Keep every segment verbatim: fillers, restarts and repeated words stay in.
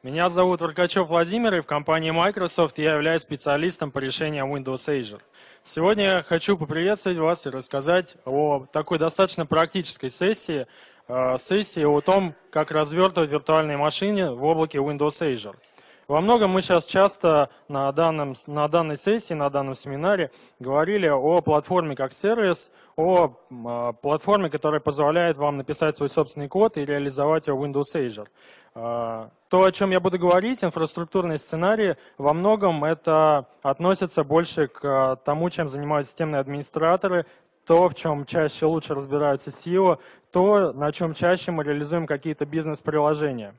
Меня зовут Варкачев Владимир, и в компании Microsoft я являюсь специалистом по решениям Windows Azure. Сегодня я хочу поприветствовать вас и рассказать о такой достаточно практической сессии, э, сессии о том, как развертывать виртуальные машины в облаке Windows Azure. Во многом мы сейчас часто на, данном, на данной сессии, на данном семинаре говорили о платформе как сервис, о э, платформе, которая позволяет вам написать свой собственный код и реализовать его в Windows Azure. Э, то, о чем я буду говорить, инфраструктурные сценарии, во многом это относится больше к тому, чем занимаются системные администраторы, то, в чем чаще лучше разбираются си и о, то, на чем чаще мы реализуем какие-то бизнес-приложения.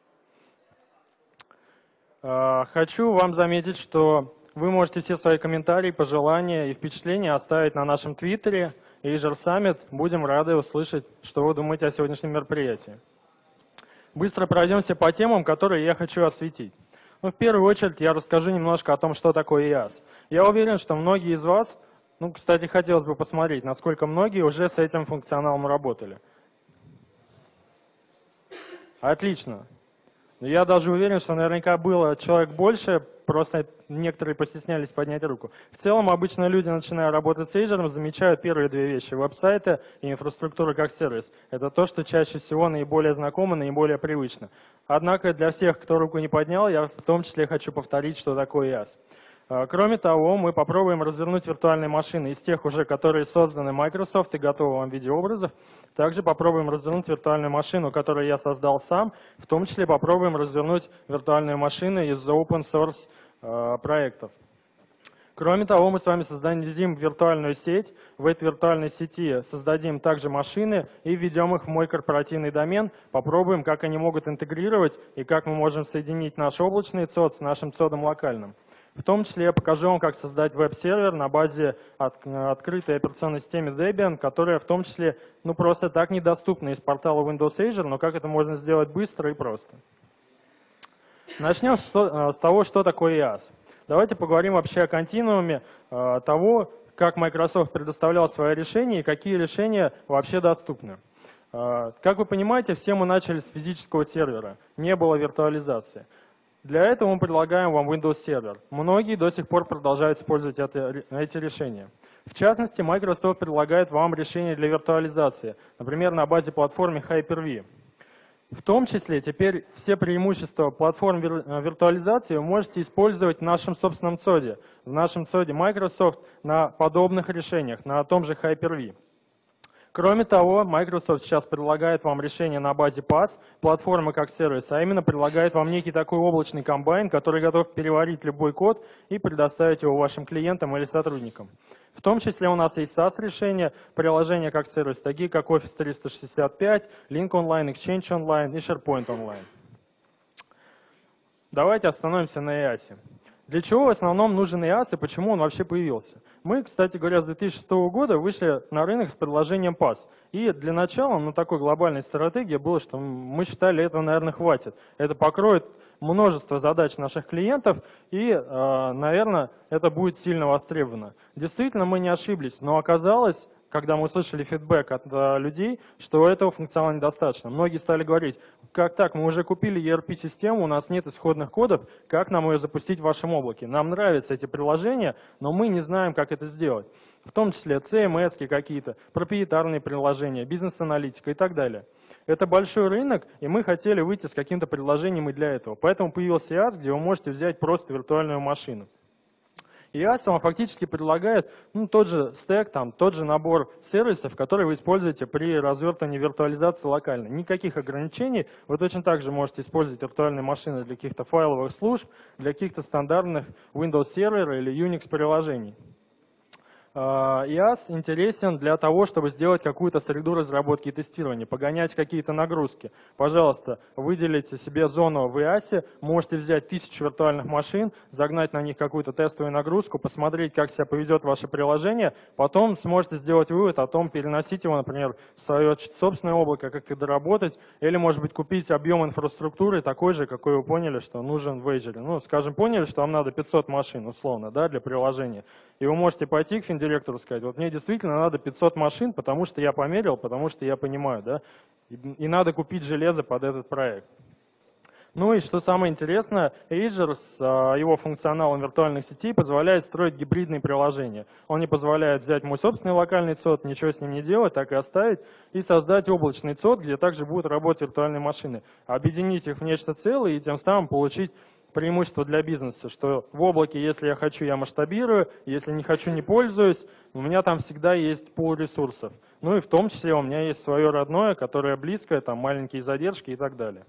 Хочу вам заметить, что вы можете все свои комментарии, пожелания и впечатления оставить на нашем твиттере Azure Summit. Будем рады услышать, что вы думаете о сегодняшнем мероприятии. Быстро пройдемся по темам, которые я хочу осветить. Ну, в первую очередь я расскажу немножко о том, что такое и ас. Я уверен, что многие из вас, ну, кстати, хотелось бы посмотреть, насколько многие уже с этим функционалом работали. Отлично. Я даже уверен, что наверняка было человек больше, просто некоторые постеснялись поднять руку. В целом, обычно люди, начиная работать с Azure, замечают первые две вещи – веб-сайты и инфраструктура как сервис. Это то, что чаще всего наиболее знакомо, наиболее привычно. Однако для всех, кто руку не поднял, я в том числе хочу повторить, что такое и ас. Кроме того, мы попробуем развернуть виртуальные машины из тех уже, которые созданы Microsoft и готовы вам в виде образов. Также попробуем развернуть виртуальную машину, которую я создал сам. В том числе попробуем развернуть виртуальную машину из open source проектов. Кроме того, мы с вами создадим виртуальную сеть. В этой виртуальной сети создадим также машины и введем их в мой корпоративный домен. Попробуем, как они могут интегрировать и как мы можем соединить наш облачный цод с нашим цодом локальным. В том числе я покажу вам, как создать веб-сервер на базе от, открытой операционной системы Debian, которая в том числе ну, просто так недоступна из портала Windows Azure, но как это можно сделать быстро и просто. Начнем с, с того, что такое и ас. Давайте поговорим вообще о континууме э, того, как Microsoft предоставлял свои решения и какие решения вообще доступны. Э, как вы понимаете, все мы начали с физического сервера, не было виртуализации. Для этого мы предлагаем вам Windows Server. Многие до сих пор продолжают использовать это, эти решения. В частности, Microsoft предлагает вам решение для виртуализации, например, на базе платформы Hyper-V. В том числе теперь все преимущества платформ виртуализации вы можете использовать в нашем собственном цоде, в нашем цоде Microsoft на подобных решениях, на том же Hyper-V. Кроме того, Microsoft сейчас предлагает вам решение на базе пас, платформы как сервис, а именно предлагает вам некий такой облачный комбайн, который готов переварить любой код и предоставить его вашим клиентам или сотрудникам. В том числе у нас есть сас-решения, приложения как сервис, такие как Office триста шестьдесят пять, Link Online, Exchange Online и SharePoint Online. Давайте остановимся на и ас. Для чего в основном нужен и ас и почему он вообще появился? Мы, кстати говоря, с две тысячи шестого года вышли на рынок с предложением пас. И для начала, ну, такой глобальной стратегии было, что мы считали, этого, наверное, хватит. Это покроет множество задач наших клиентов и, наверное, это будет сильно востребовано. Действительно, мы не ошиблись, но оказалось, когда мы услышали фидбэк от людей, что этого функционала недостаточно. Многие стали говорить, как так, мы уже купили и эр пи-систему, у нас нет исходных кодов, как нам ее запустить в вашем облаке? Нам нравятся эти приложения, но мы не знаем, как это сделать. В том числе си эм эс какие-то, проприетарные приложения, бизнес-аналитика и так далее. Это большой рынок, и мы хотели выйти с каким-то предложением и для этого. Поэтому появился и ас, где вы можете взять просто виртуальную машину. и ас вам фактически предлагает ну, тот же стэк, там, тот же набор сервисов, которые вы используете при развертывании виртуализации локально. Никаких ограничений. Вы точно так же можете использовать виртуальные машины для каких-то файловых служб, для каких-то стандартных Windows сервера или Unix приложений. и ас интересен для того, чтобы сделать какую-то среду разработки и тестирования, погонять какие-то нагрузки. Пожалуйста, выделите себе зону в и ас, можете взять тысячу виртуальных машин, загнать на них какую-то тестовую нагрузку, посмотреть, как себя поведет ваше приложение, потом сможете сделать вывод о том, переносить его, например, в свое собственное облако, как-то доработать, или, может быть, купить объем инфраструктуры такой же, какой вы поняли, что нужен в Azure. Ну, скажем, поняли, что вам надо пятьсот машин, условно, да, для приложения, и вы можете пойти к финдиректору и сказать, вот мне действительно надо пятьсот машин, потому что я померил, потому что я понимаю, да, и, и надо купить железо под этот проект. Ну и что самое интересное, Azure с а, его функционалом виртуальных сетей позволяет строить гибридные приложения. Он не позволяет взять мой собственный локальный цод, ничего с ним не делать, так и оставить, и создать облачный цод, где также будут работать виртуальные машины. Объединить их в нечто целое и тем самым получить преимущество для бизнеса, что в облаке, если я хочу, я масштабирую, если не хочу, не пользуюсь, у меня там всегда есть пул ресурсов. Ну и в том числе у меня есть свое родное, которое близкое, там маленькие задержки и так далее.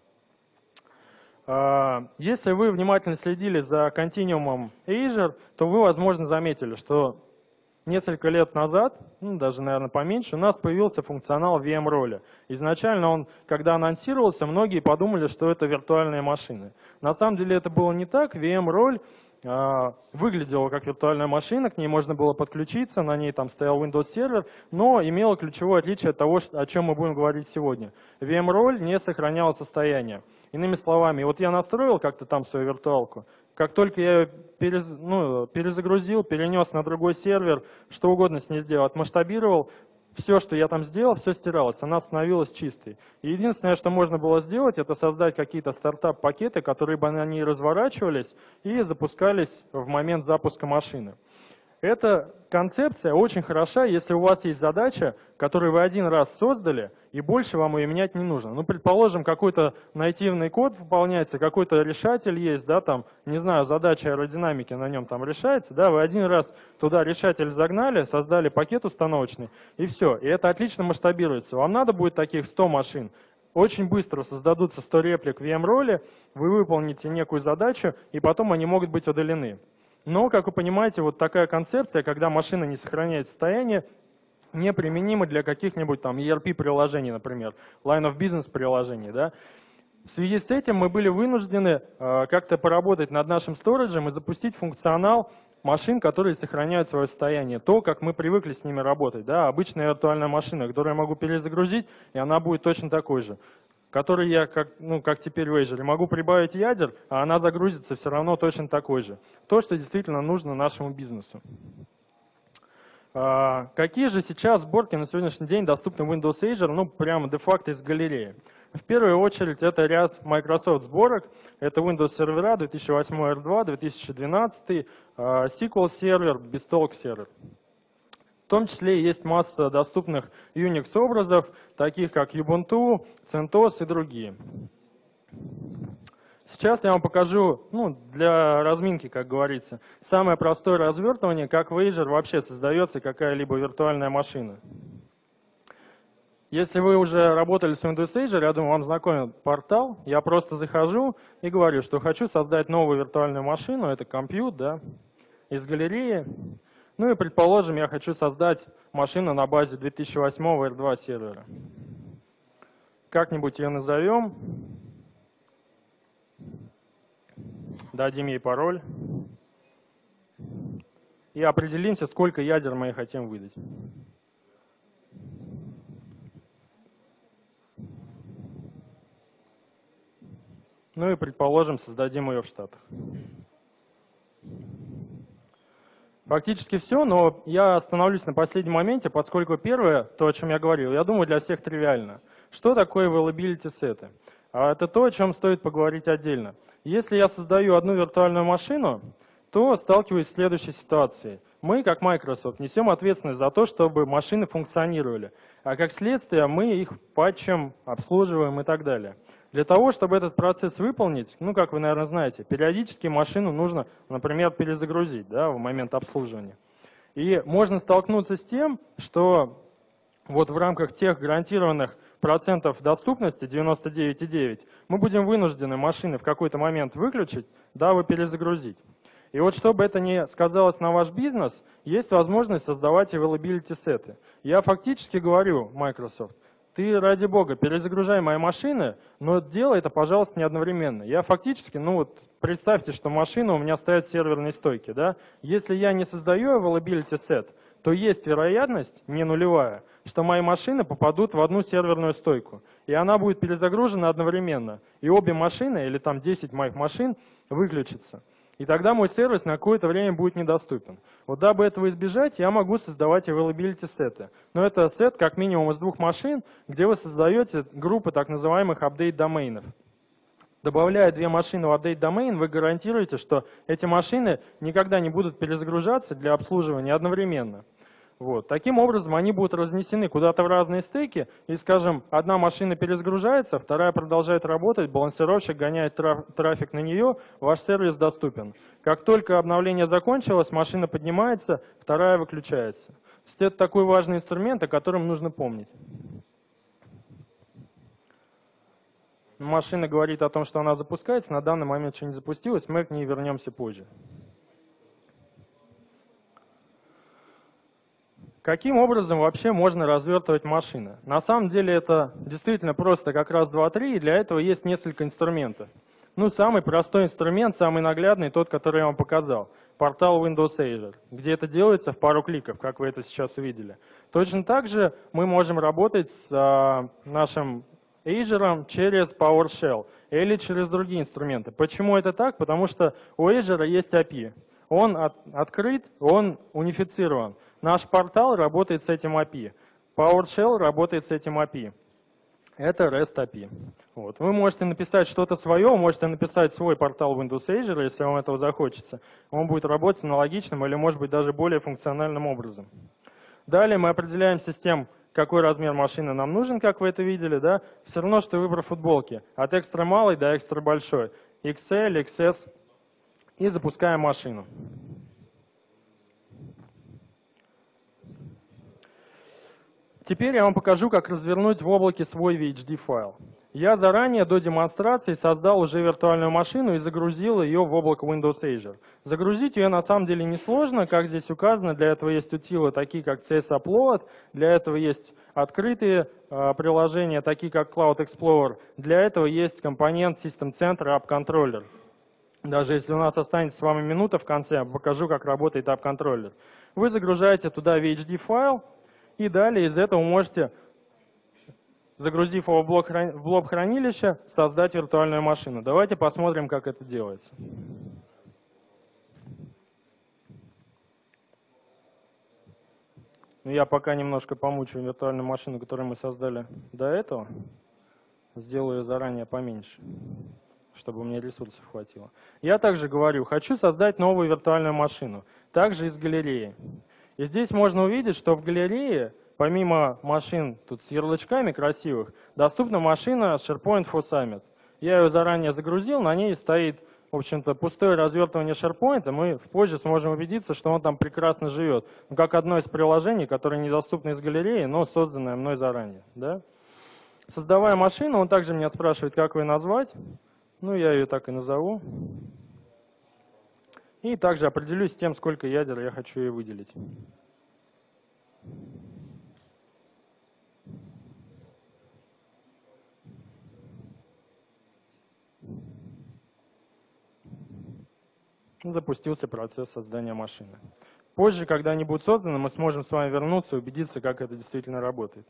Если вы внимательно следили за континуумом Azure, то вы, возможно, заметили, что несколько лет назад, ну, даже, наверное, поменьше, у нас появился функционал ви эм-роли. Изначально он, когда анонсировался, многие подумали, что это виртуальные машины. На самом деле это было не так. ви эм-роль э, выглядела как виртуальная машина, к ней можно было подключиться, на ней там стоял Windows сервер, но имела ключевое отличие от того, о чем мы будем говорить сегодня. ви эм-роль не сохраняла состояние. Иными словами, вот я настроил как-то там свою виртуалку, как только я ее перез, ну, перезагрузил, перенес на другой сервер, что угодно с ней сделал, отмасштабировал, все, что я там сделал, все стиралось, она становилась чистой. И единственное, что можно было сделать, это создать какие-то стартап-пакеты, которые бы на ней разворачивались и запускались в момент запуска машины. Эта концепция очень хороша, если у вас есть задача, которую вы один раз создали, и больше вам ее менять не нужно. Ну, предположим, какой-то нативный код выполняется, какой-то решатель есть, да, там, не знаю, задача аэродинамики на нем там решается, да, вы один раз туда решатель загнали, создали пакет установочный, и все. И это отлично масштабируется. Вам надо будет таких сто машин. Очень быстро создадутся сто реплик в ви эм-роли, вы выполните некую задачу, и потом они могут быть удалены. Но, как вы понимаете, вот такая концепция, когда машина не сохраняет состояние, неприменима для каких-нибудь там и эр пи-приложений, например, line of business приложений. Да? В связи с этим мы были вынуждены э, как-то поработать над нашим сториджем и запустить функционал машин, которые сохраняют свое состояние. То, как мы привыкли с ними работать. Да? Обычная виртуальная машина, которую я могу перезагрузить, и она будет точно такой же. Который я, как, ну, как теперь в Azure, могу прибавить ядер, а она загрузится все равно точно такой же. То, что действительно нужно нашему бизнесу. А, какие же сейчас сборки на сегодняшний день доступны в Windows Azure, ну, прямо де-факто из галереи? В первую очередь это ряд Microsoft сборок. Это Windows сервера две тысячи восьмой эр два, две тысячи двенадцатый, эс ку эль сервер, BizTalk сервер. В том числе есть масса доступных Unix-образов, таких как Ubuntu, CentOS и другие. Сейчас я вам покажу, ну, для разминки, как говорится, самое простое развертывание, как в Azure вообще создается какая-либо виртуальная машина. Если вы уже работали с Windows Azure, я думаю, вам знакомый портал. Я просто захожу и говорю, что хочу создать новую виртуальную машину, это компьютер, да, из галереи. Ну и, предположим, я хочу создать машину на базе две тысячи восьмого эр два сервера. Как-нибудь ее назовем. Дадим ей пароль. И определимся, сколько ядер мы хотим выдать. Ну и, предположим, создадим ее в Штатах. Фактически все, но я остановлюсь на последнем моменте, поскольку первое, то, о чем я говорил, я думаю, для всех тривиально. Что такое availability сеты? Это то, о чем стоит поговорить отдельно. Если я создаю одну виртуальную машину, то сталкиваюсь с следующей ситуацией. Мы, как Microsoft, несем ответственность за то, чтобы машины функционировали, а как следствие мы их патчем, обслуживаем и так далее. Для того, чтобы этот процесс выполнить, ну, как вы, наверное, знаете, периодически машину нужно, например, перезагрузить, да, в момент обслуживания. И можно столкнуться с тем, что вот в рамках тех гарантированных процентов доступности, девяносто девять и девять процентов, мы будем вынуждены машины в какой-то момент выключить, дабы перезагрузить. И вот чтобы это не сказалось на ваш бизнес, есть возможность создавать availability сеты. Я фактически говорю Microsoft, ты, ради бога, перезагружай мои машины, но делай это, пожалуйста, не одновременно. Я фактически, ну вот, представьте, что машина у меня стоит в серверной стойке, да? Если я не создаю availability set, то есть вероятность, не нулевая, что мои машины попадут в одну серверную стойку. И она будет перезагружена одновременно. И обе машины, или там десять моих машин, выключатся. И тогда мой сервис на какое-то время будет недоступен. Вот дабы этого избежать, я могу создавать availability сеты. Но это сет как минимум из двух машин, где вы создаете группы так называемых update доменов. Добавляя две машины в update domain, вы гарантируете, что эти машины никогда не будут перезагружаться для обслуживания одновременно. Вот. Таким образом, они будут разнесены куда-то в разные стеки, и, скажем, одна машина перезагружается, вторая продолжает работать, балансировщик гоняет траф трафик на нее, ваш сервис доступен. Как только обновление закончилось, машина поднимается, вторая выключается. То есть это такой важный инструмент, о котором нужно помнить. Машина говорит о том, что она запускается, на данный момент еще не запустилась, мы к ней вернемся позже. Каким образом вообще можно развертывать машины? На самом деле это действительно просто как раз два-три, и для этого есть несколько инструментов. Ну, самый простой инструмент, самый наглядный, тот, который я вам показал. Портал Windows Azure, где это делается в пару кликов, как вы это сейчас увидели. Точно так же мы можем работать с а, нашим Azure через PowerShell или через другие инструменты. Почему это так? Потому что у Azure есть эй пи ай. Он от, открыт, он унифицирован. Наш портал работает с этим эй пи ай. PowerShell работает с этим эй пи ай. Это REST эй пи ай. Вот. Вы можете написать что-то свое, можете написать свой портал Windows Azure, если вам этого захочется. Он будет работать аналогичным или, может быть, даже более функциональным образом. Далее мы определяемся с тем, какой размер машины нам нужен, как вы это видели. Да? Все равно, что выбор футболки. От экстра малой до экстра большой. икс эль, икс эс. И запускаем машину. Теперь я вам покажу, как развернуть в облаке свой ви эйч ди файл. Я заранее до демонстрации создал уже виртуальную машину и загрузил ее в облако Windows Azure. Загрузить ее на самом деле несложно, как здесь указано. Для этого есть утилы, такие как си эс Upload. Для этого есть открытые э, приложения, такие как Cloud Explorer. Для этого есть компонент System Center App Controller. Даже если у нас останется с вами минута в конце, я покажу, как работает App Controller. Вы загружаете туда ви эйч ди файл, и далее из этого можете, загрузив его в блок, в блок хранилища, создать виртуальную машину. Давайте посмотрим, как это делается. Я пока немножко помучаю виртуальную машину, которую мы создали до этого. Сделаю ее заранее поменьше, чтобы у меня ресурсов хватило. Я также говорю, хочу создать новую виртуальную машину, также из галереи. И здесь можно увидеть, что в галерее, помимо машин тут с ярлычками красивых, доступна машина SharePoint for Summit. Я ее заранее загрузил, на ней стоит, в общем-то, пустое развертывание SharePoint, мы позже сможем убедиться, что он там прекрасно живет. Ну, как одно из приложений, которое недоступно из галереи, но созданное мной заранее. Да? Создавая машину, он также меня спрашивает, как ее назвать. Ну, я ее так и назову. И также определюсь с тем, сколько ядер я хочу ей выделить. Запустился процесс создания машины. Позже, когда они будут созданы, мы сможем с вами вернуться и убедиться, как это действительно работает.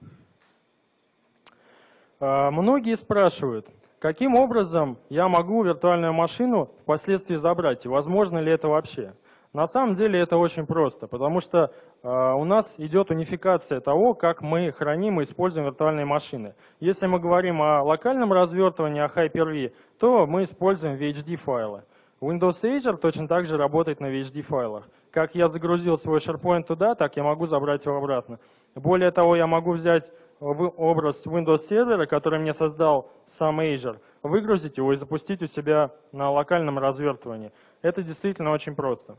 Многие спрашивают, каким образом я могу виртуальную машину впоследствии забрать, и возможно ли это вообще? На самом деле это очень просто, потому что э, у нас идет унификация того, как мы храним и используем виртуальные машины. Если мы говорим о локальном развертывании, о Hyper-V, то мы используем ви эйч ди файлы. Windows Azure точно так же работает на ви эйч ди файлах. Как я загрузил свой SharePoint туда, так я могу забрать его обратно. Более того, я могу взять образ Windows сервера, который мне создал сам Azure, выгрузить его и запустить у себя на локальном развертывании. Это действительно очень просто.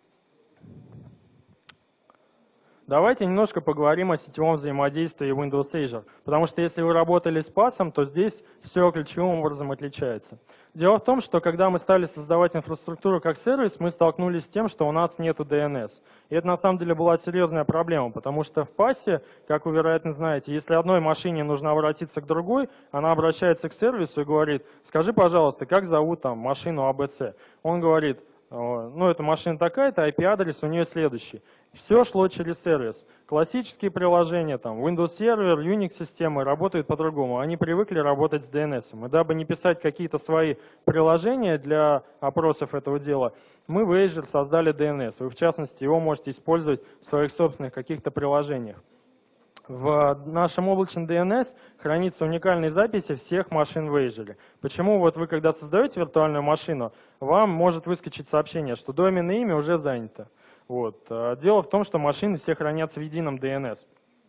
Давайте немножко поговорим о сетевом взаимодействии Windows Azure, потому что если вы работали с пасом, то здесь все ключевым образом отличается. Дело в том, что когда мы стали создавать инфраструктуру как сервис, мы столкнулись с тем, что у нас нету ди эн эс. И это на самом деле была серьезная проблема, потому что в пасе, как вы, вероятно, знаете, если одной машине нужно обратиться к другой, она обращается к сервису и говорит, скажи, пожалуйста, как зовут там машину а бэ цэ. Он говорит, ну, эта машина такая-то, ай пи-адрес у нее следующий. Все шло через сервис. Классические приложения, там, Windows Server, Unix-системы работают по-другому. Они привыкли работать с ди эн эс. И дабы не писать какие-то свои приложения для опросов этого дела, мы в Azure создали ди эн эс. Вы, в частности, его можете использовать в своих собственных каких-то приложениях. В нашем облачном ди эн эс хранится уникальные записи всех машин в Azure. Почему вот вы, когда создаете виртуальную машину, вам может выскочить сообщение, что доменное имя уже занято. Вот. Дело в том, что машины все хранятся в едином ди эн эс.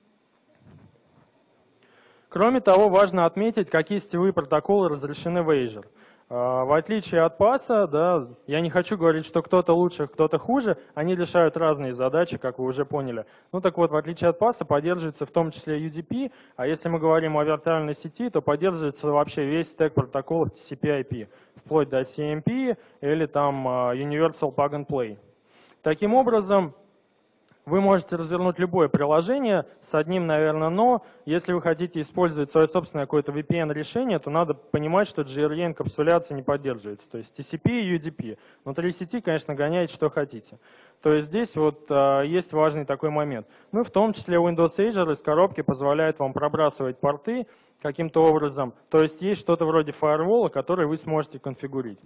Кроме того, важно отметить, какие сетевые протоколы разрешены в Azure. В отличие от паса, да, я не хочу говорить, что кто-то лучше, кто-то хуже, они решают разные задачи, как вы уже поняли. Ну так вот, в отличие от паса, поддерживается в том числе ю ди пи, а если мы говорим о виртуальной сети, то поддерживается вообще весь стек протоколов ти си пи ай пи, вплоть до си эм пи или там Universal Plug and Play. Таким образом, вы можете развернуть любое приложение с одним, наверное, но. Если вы хотите использовать свое собственное какое-то ви пи эн-решение, то надо понимать, что джи эр и-энкапсуляция не поддерживается. То есть ти си пи и ю ди пи. Внутри сети, конечно, гоняете, что хотите. То есть здесь вот а, есть важный такой момент. Ну и в том числе Windows Azure из коробки позволяет вам пробрасывать порты каким-то образом. То есть есть что-то вроде фаервола, который вы сможете конфигурить.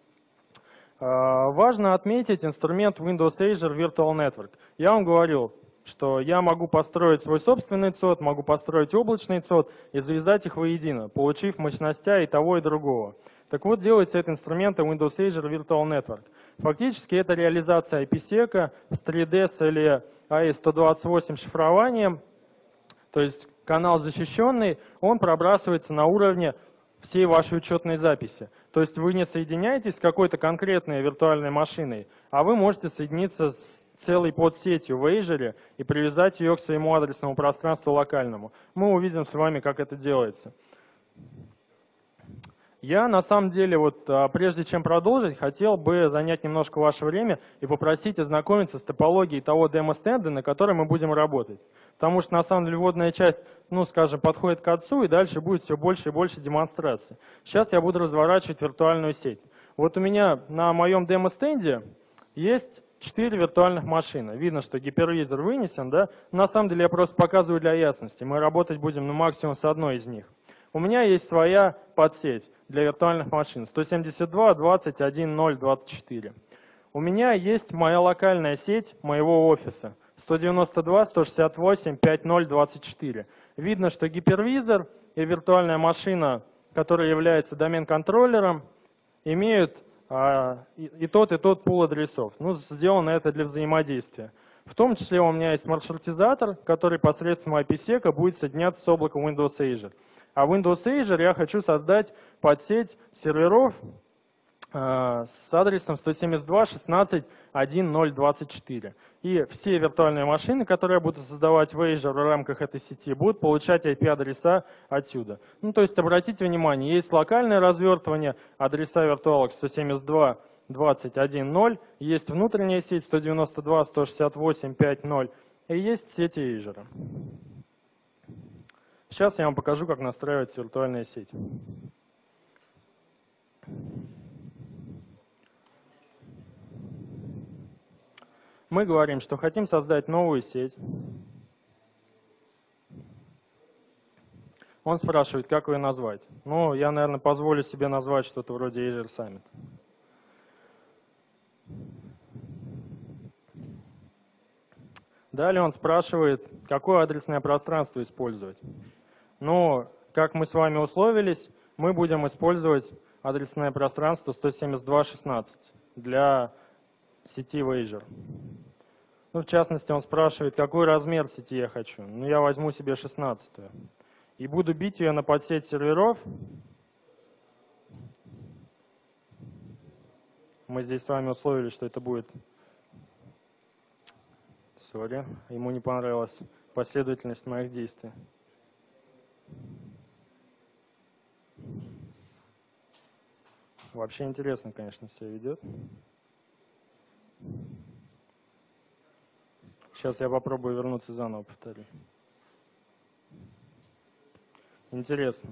Важно отметить инструмент Windows Azure Virtual Network. Я вам говорил, что я могу построить свой собственный цод, могу построить облачный цод и завязать их воедино, получив мощностя и того, и другого. Так вот, делается это инструментом Windows Azure Virtual Network. Фактически это реализация ай пи сек с три ди эс или эй и эс сто двадцать восемь шифрованием, то есть канал защищенный, он пробрасывается на уровне всей вашей учетной записи. То есть вы не соединяетесь с какой-то конкретной виртуальной машиной, а вы можете соединиться с целой подсетью в Azure и привязать ее к своему адресному пространству локальному. Мы увидим с вами, как это делается. Я на самом деле, вот, прежде чем продолжить, хотел бы занять немножко ваше время и попросить ознакомиться с топологией того демо-стенда, на котором мы будем работать. Потому что на самом деле вводная часть, ну скажем, подходит к концу, и дальше будет все больше и больше демонстраций. Сейчас я буду разворачивать виртуальную сеть. Вот у меня на моем демо-стенде есть четыре виртуальных машины. Видно, что гипервизор вынесен, да? На самом деле я просто показываю для ясности. Мы работать будем ну, максимум с одной из них. У меня есть своя подсеть для виртуальных машин сто семьдесят два точка двадцать точка один точка ноль точка двадцать четыре. У меня есть моя локальная сеть моего офиса сто девяносто два точка сто шестьдесят восемь точка пять точка ноль точка двадцать четыре. Видно, что гипервизор и виртуальная машина, которая является домен-контроллером, имеют а, и, и тот, и тот пул адресов. Ну, сделано это для взаимодействия. В том числе у меня есть маршрутизатор, который посредством ай пи сек будет соединяться с облаком Windows Azure. А в Windows Azure я хочу создать подсеть серверов э, с адресом сто семьдесят два точка шестнадцать точка один точка ноль точка двадцать четыре. И все виртуальные машины, которые я буду создавать в Azure в рамках этой сети, будут получать ай пи-адреса отсюда. Ну, то есть, обратите внимание, есть локальное развертывание, адреса виртуалок сто семьдесят два точка двадцать точка один точка ноль, есть внутренняя сеть сто девяносто два точка сто шестьдесят восемь точка пять точка ноль и есть сети Azure. Сейчас я вам покажу, как настраивается виртуальная сеть. Мы говорим, что хотим создать новую сеть. Он спрашивает, как ее назвать. Ну, я, наверное, позволю себе назвать что-то вроде Azure Summit. Далее он спрашивает, какое адресное пространство использовать. Ну, как мы с вами условились, мы будем использовать адресное пространство сто семьдесят два точка шестнадцать для сети в Azure. Ну, в частности, он спрашивает, какой размер сети я хочу. Ну, я возьму себе шестнадцатую. И буду бить ее на подсеть серверов. Мы здесь с вами условились, что это будет... Сори, ему не понравилась последовательность моих действий. Вообще интересно, конечно, себя ведет. Сейчас я попробую вернуться заново, повторю. Интересно.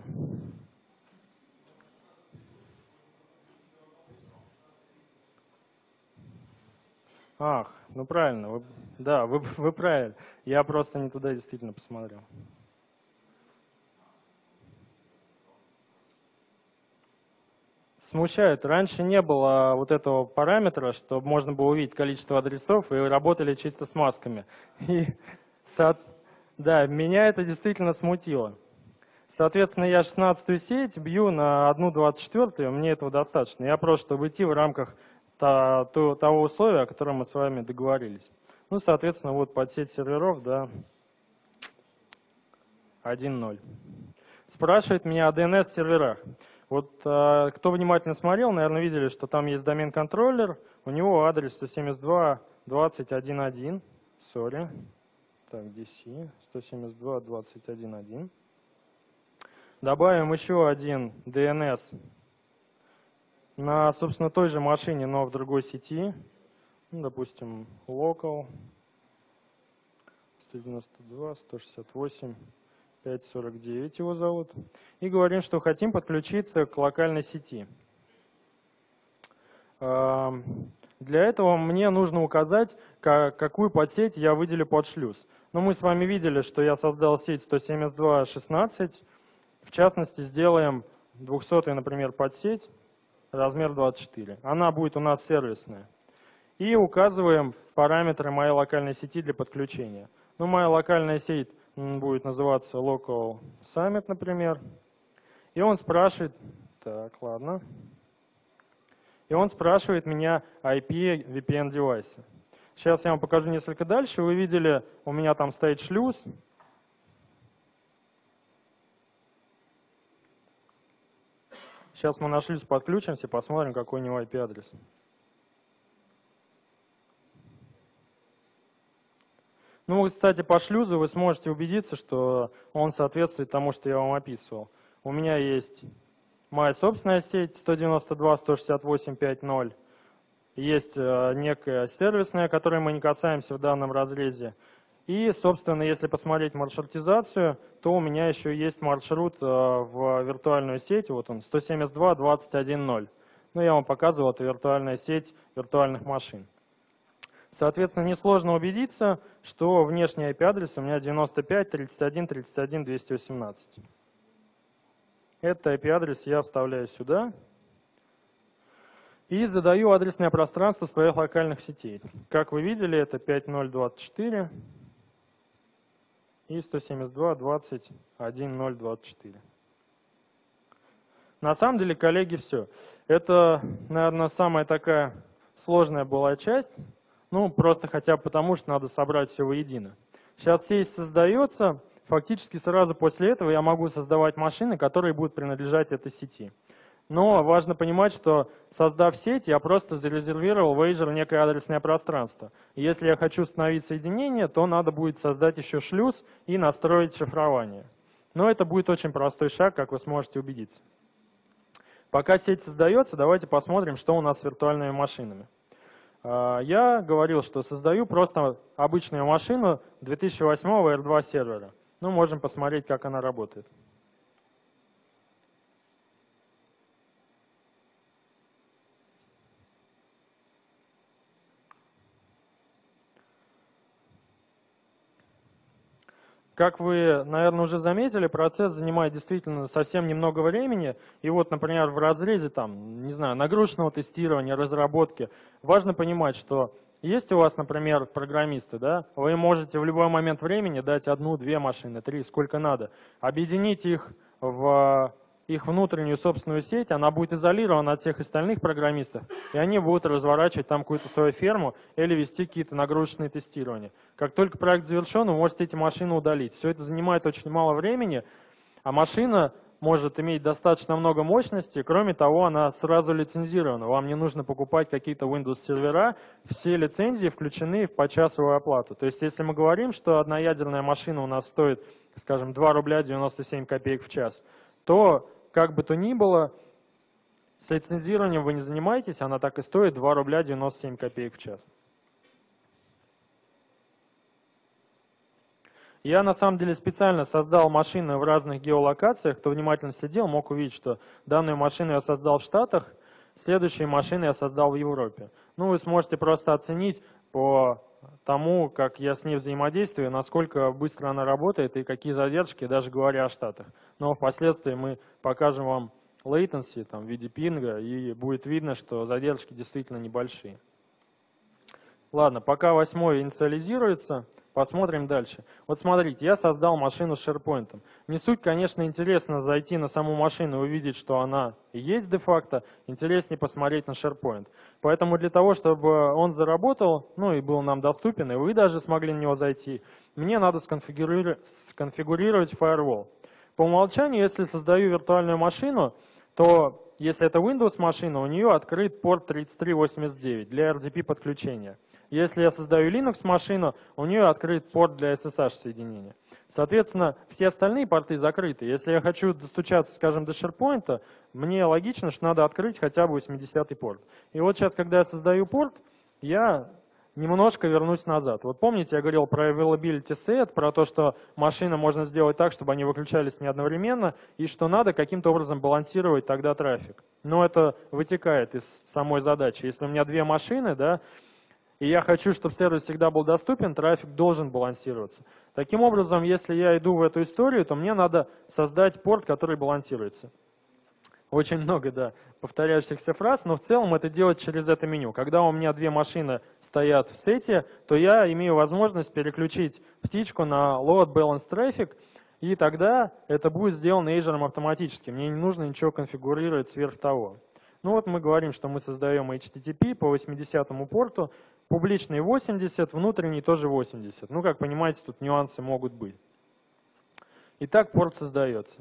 Ах, ну правильно, вы, да, вы, вы правильно. Я просто не туда действительно посмотрел. Смущает. Раньше не было вот этого параметра, чтобы можно было увидеть количество адресов, и работали чисто с масками. И, со... Да, меня это действительно смутило. Соответственно, я шестнадцатую сеть бью на одну двадцать четвёртую, мне этого достаточно. Я просто, чтобы идти в рамках та, то, того условия, о котором мы с вами договорились. Ну, соответственно, вот подсеть серверов, да, один ноль. Спрашивает меня о ди эн эс-серверах. Вот э, кто внимательно смотрел, наверное, видели, что там есть домен-контроллер, у него адрес сто семьдесят два точка двадцать точка один точка один, sorry, так, ди си, сто семьдесят два точка двадцать точка один точка один. Добавим еще один ди эн эс на, собственно, той же машине, но в другой сети. Ну, допустим, local сто девяносто два сто шестьдесят восемь пятьсот сорок девять его зовут. И говорим, что хотим подключиться к локальной сети. Для этого мне нужно указать, какую подсеть я выделю под шлюз. Но мы с вами видели, что я создал сеть сто семьдесят два точка шестнадцать. В частности, сделаем двухсотую, например, подсеть, размер двадцать четыре. Она будет у нас сервисная. И указываем параметры моей локальной сети для подключения. Ну, моя локальная сеть будет называться Local Summit, например. И он спрашивает, так, ладно. И он спрашивает меня ай пи ви пи эн девайса. Сейчас я вам покажу несколько дальше. Вы видели, у меня там стоит шлюз. Сейчас мы на шлюз подключимся, посмотрим, какой у него ай пи-адрес. Ну, кстати, по шлюзу вы сможете убедиться, что он соответствует тому, что я вам описывал. У меня есть моя собственная сеть сто девяносто два точка сто шестьдесят восемь точка пять точка ноль. Есть некая сервисная, которой мы не касаемся в данном разрезе. И, собственно, если посмотреть маршрутизацию, то у меня еще есть маршрут в виртуальную сеть. Вот он, сто семьдесят два точка двадцать точка один точка ноль. Ну, я вам показывал, это виртуальная сеть виртуальных машин. Соответственно, несложно убедиться, что внешний ай пи-адрес у меня девяносто пять точка тридцать один точка тридцать один точка двести восемнадцать. Этот ай пи-адрес я вставляю сюда и задаю адресное пространство своих локальных сетей. Как вы видели, это пять точка ноль точка двадцать четыре и сто семьдесят два точка двадцать точка один точка ноль точка двадцать четыре. На самом деле, коллеги, все. Это, наверное, самая такая сложная была часть. Ну, просто хотя бы потому, что надо собрать все воедино. Сейчас сеть создается. Фактически сразу после этого я могу создавать машины, которые будут принадлежать этой сети. Но важно понимать, что создав сеть, я просто зарезервировал в Azure некое адресное пространство. Если я хочу установить соединение, то надо будет создать еще шлюз и настроить шифрование. Но это будет очень простой шаг, как вы сможете убедиться. Пока сеть создается, давайте посмотрим, что у нас с виртуальными машинами. Я говорил, что создаю просто обычную машину две тысячи восьмого эр два сервера. Ну, можем посмотреть, как она работает. Как вы, наверное, уже заметили, процесс занимает действительно совсем немного времени. И вот, например, в разрезе там, не знаю, нагрузочного тестирования, разработки, важно понимать, что есть у вас, например, программисты, да, вы можете в любой момент времени дать одну, две машины, три, сколько надо, объединить их в их внутреннюю собственную сеть, она будет изолирована от всех остальных программистов, и они будут разворачивать там какую-то свою ферму или вести какие-то нагрузочные тестирования. Как только проект завершен, вы можете эти машины удалить. Все это занимает очень мало времени, а машина может иметь достаточно много мощности, кроме того, она сразу лицензирована. Вам не нужно покупать какие-то Windows-сервера, все лицензии включены в почасовую оплату. То есть, если мы говорим, что одна ядерная машина у нас стоит, скажем, два рубля девяносто семь копеек в час, то, как бы то ни было, с лицензированием вы не занимаетесь, она так и стоит два рубля девяносто семь копеек в час. Я на самом деле специально создал машины в разных геолокациях. Кто внимательно сидел, мог увидеть, что данную машину я создал в Штатах, следующие машины я создал в Европе. Ну, вы сможете просто оценить по тому, как я с ней взаимодействую, насколько быстро она работает и какие задержки, даже говоря о Штатах. Но впоследствии мы покажем вам latency там, в виде пинга, и будет видно, что задержки действительно небольшие. Ладно, пока восьмой инициализируется, Посмотрим дальше. Вот смотрите, я создал машину с SharePoint. Не суть, конечно, интересно зайти на саму машину и увидеть, что она есть де-факто. Интереснее посмотреть на SharePoint. Поэтому для того, чтобы он заработал, ну и был нам доступен, и вы даже смогли на него зайти, мне надо сконфигурировать, сконфигурировать firewall. По умолчанию, если создаю виртуальную машину, то если это Windows машина, у нее открыт порт тридцать три восемьдесят девять для эр ди пи подключения. Если я создаю Linux машину, у нее открыт порт для эс эс эйч соединения. Соответственно, все остальные порты закрыты. Если я хочу достучаться, скажем, до SharePoint, мне логично, что надо открыть хотя бы восьмидесятый порт. И вот сейчас, когда я создаю порт, я немножко вернусь назад. Вот помните, я говорил про availability set, про то, что машины можно сделать так, чтобы они выключались не одновременно, и что надо каким-то образом балансировать тогда трафик. Но это вытекает из самой задачи. Если у меня две машины, да, и я хочу, чтобы сервис всегда был доступен, трафик должен балансироваться. Таким образом, если я иду в эту историю, то мне надо создать порт, который балансируется. Очень много, да, повторяющихся фраз, но в целом это делать через это меню. Когда у меня две машины стоят в сете, то я имею возможность переключить птичку на Load Balance Traffic, и тогда это будет сделано Azure автоматически. Мне не нужно ничего конфигурировать сверх того. Ну вот мы говорим, что мы создаем эйч ти ти пи по восьмидесятому порту, публичный восемьдесят, внутренний тоже восемьдесят. Ну, как понимаете, тут нюансы могут быть. Итак, порт создается.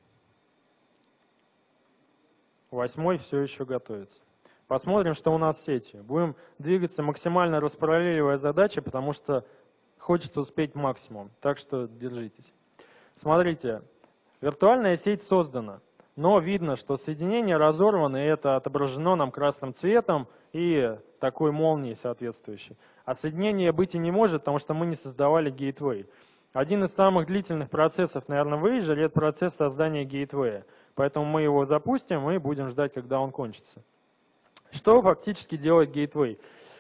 Восьмой все еще готовится. Посмотрим, что у нас в сети. Будем двигаться максимально распараллеливая задача, потому что хочется успеть максимум. Так что держитесь. Смотрите, виртуальная сеть создана. Но видно, что соединение разорвано, и это отображено нам красным цветом и такой молнией соответствующей. А соединение быть и не может, потому что мы не создавали гейтвей. Один из самых длительных процессов, наверное, в Azure – это процесс создания гейтвея. Поэтому мы его запустим и будем ждать, когда он кончится. Что фактически делает гейтвей?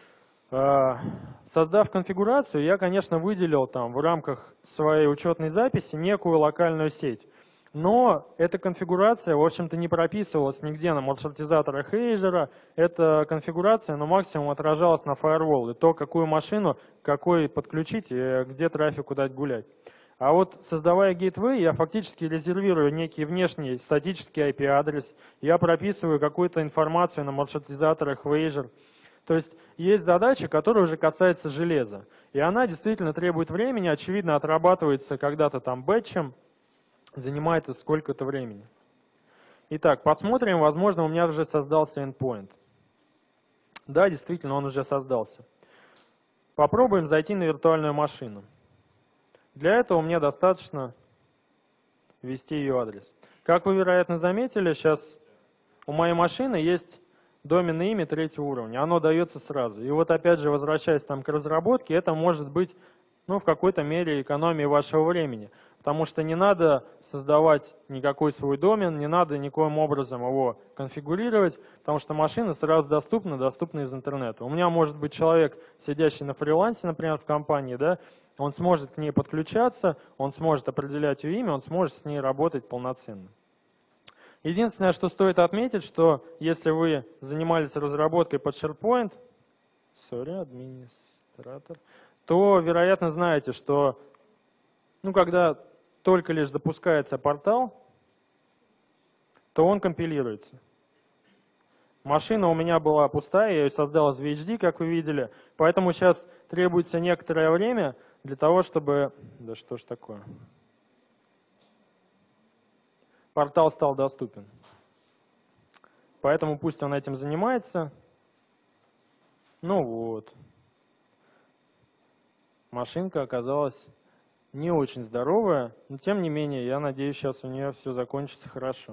Создав конфигурацию, я, конечно, выделил там в рамках своей учетной записи некую локальную сеть. Но эта конфигурация, в общем-то, не прописывалась нигде на маршрутизаторах Azure. Эта конфигурация, ну, максимум отражалась на firewall. И то, какую машину, какой подключить, и где трафику дать гулять. А вот создавая гейтвей, я фактически резервирую некий внешний статический ай пи-адрес. Я прописываю какую-то информацию на маршрутизаторах в Azure. То есть есть задача, которая уже касается железа. И она действительно требует времени, очевидно, отрабатывается когда-то там бэтчем. Занимает сколько-то времени. Итак, посмотрим, возможно, у меня уже создался endpoint. Да, действительно, он уже создался. Попробуем зайти на виртуальную машину. Для этого мне достаточно ввести ее адрес. Как вы, вероятно, заметили, сейчас у моей машины есть доменное имя третьего уровня. Оно дается сразу. И вот опять же, возвращаясь там к разработке, это может быть, ну, в какой-то мере экономии вашего времени. Потому что не надо создавать никакой свой домен, не надо никоим образом его конфигурировать, потому что машина сразу доступна, доступна из интернета. У меня может быть человек, сидящий на фрилансе, например, в компании, да, он сможет к ней подключаться, он сможет определять ее имя, он сможет с ней работать полноценно. Единственное, что стоит отметить, что если вы занимались разработкой под SharePoint, sorry, администратор, то, вероятно, знаете, что ну, когда только лишь запускается портал, то он компилируется. Машина у меня была пустая, я ее создал из ви эйч ди, как вы видели, поэтому сейчас требуется некоторое время для того, чтобы... Да что ж такое? Портал стал доступен. Поэтому пусть он этим занимается. Ну вот. Машинка оказалась не очень здоровая, но тем не менее, я надеюсь, сейчас у нее все закончится хорошо.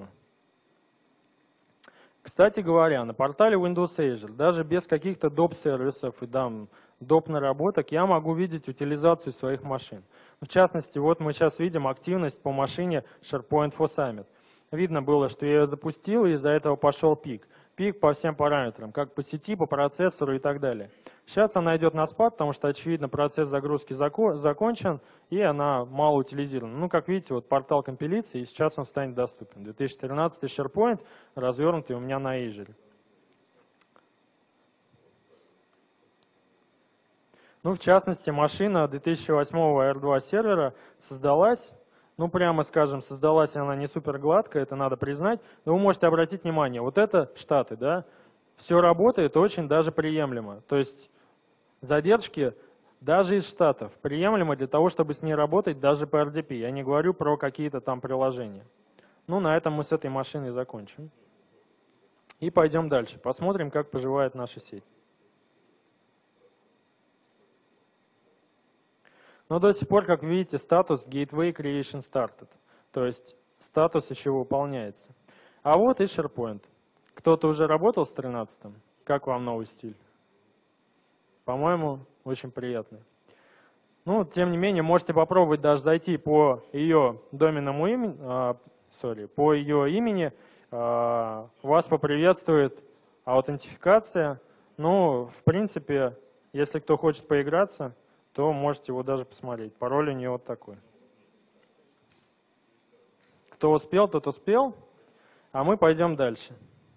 Кстати говоря, на портале Windows Azure, даже без каких-то доп-сервисов и там, доп-наработок, я могу видеть утилизацию своих машин. В частности, вот мы сейчас видим активность по машине SharePoint for Summit. Видно было, что я ее запустил, и из-за этого пошел пик. Пик по всем параметрам, как по сети, по процессору и так далее. Сейчас она идет на спад, потому что, очевидно, процесс загрузки закончен, и она мало утилизирована. Ну, как видите, вот портал компилится, и сейчас он станет доступен. две тысячи тринадцатый SharePoint, развернутый у меня на Azure. Ну, в частности, машина две тысячи восьмого эр два сервера создалась, ну, прямо скажем, создалась она не супер гладко, это надо признать, но вы можете обратить внимание, вот это Штаты, да, все работает очень даже приемлемо. То есть задержки даже из Штатов приемлемо для того, чтобы с ней работать даже по эр ди пи. Я не говорю про какие-то там приложения. Ну, на этом мы с этой машиной закончим. И пойдем дальше. Посмотрим, как поживает наша сеть. Но до сих пор, как видите, статус Gateway Creation Started. То есть статус еще выполняется. А вот и SharePoint. Кто-то уже работал с тринадцатым? Как вам новый стиль? По-моему, очень приятный. Ну, тем не менее, можете попробовать даже зайти по ее доменному имени, а, sorry, по ее имени. А, вас поприветствует аутентификация. Ну, в принципе, если кто хочет поиграться, то можете его даже посмотреть. Пароль у нее вот такой. Кто успел, тот успел. А мы пойдем дальше.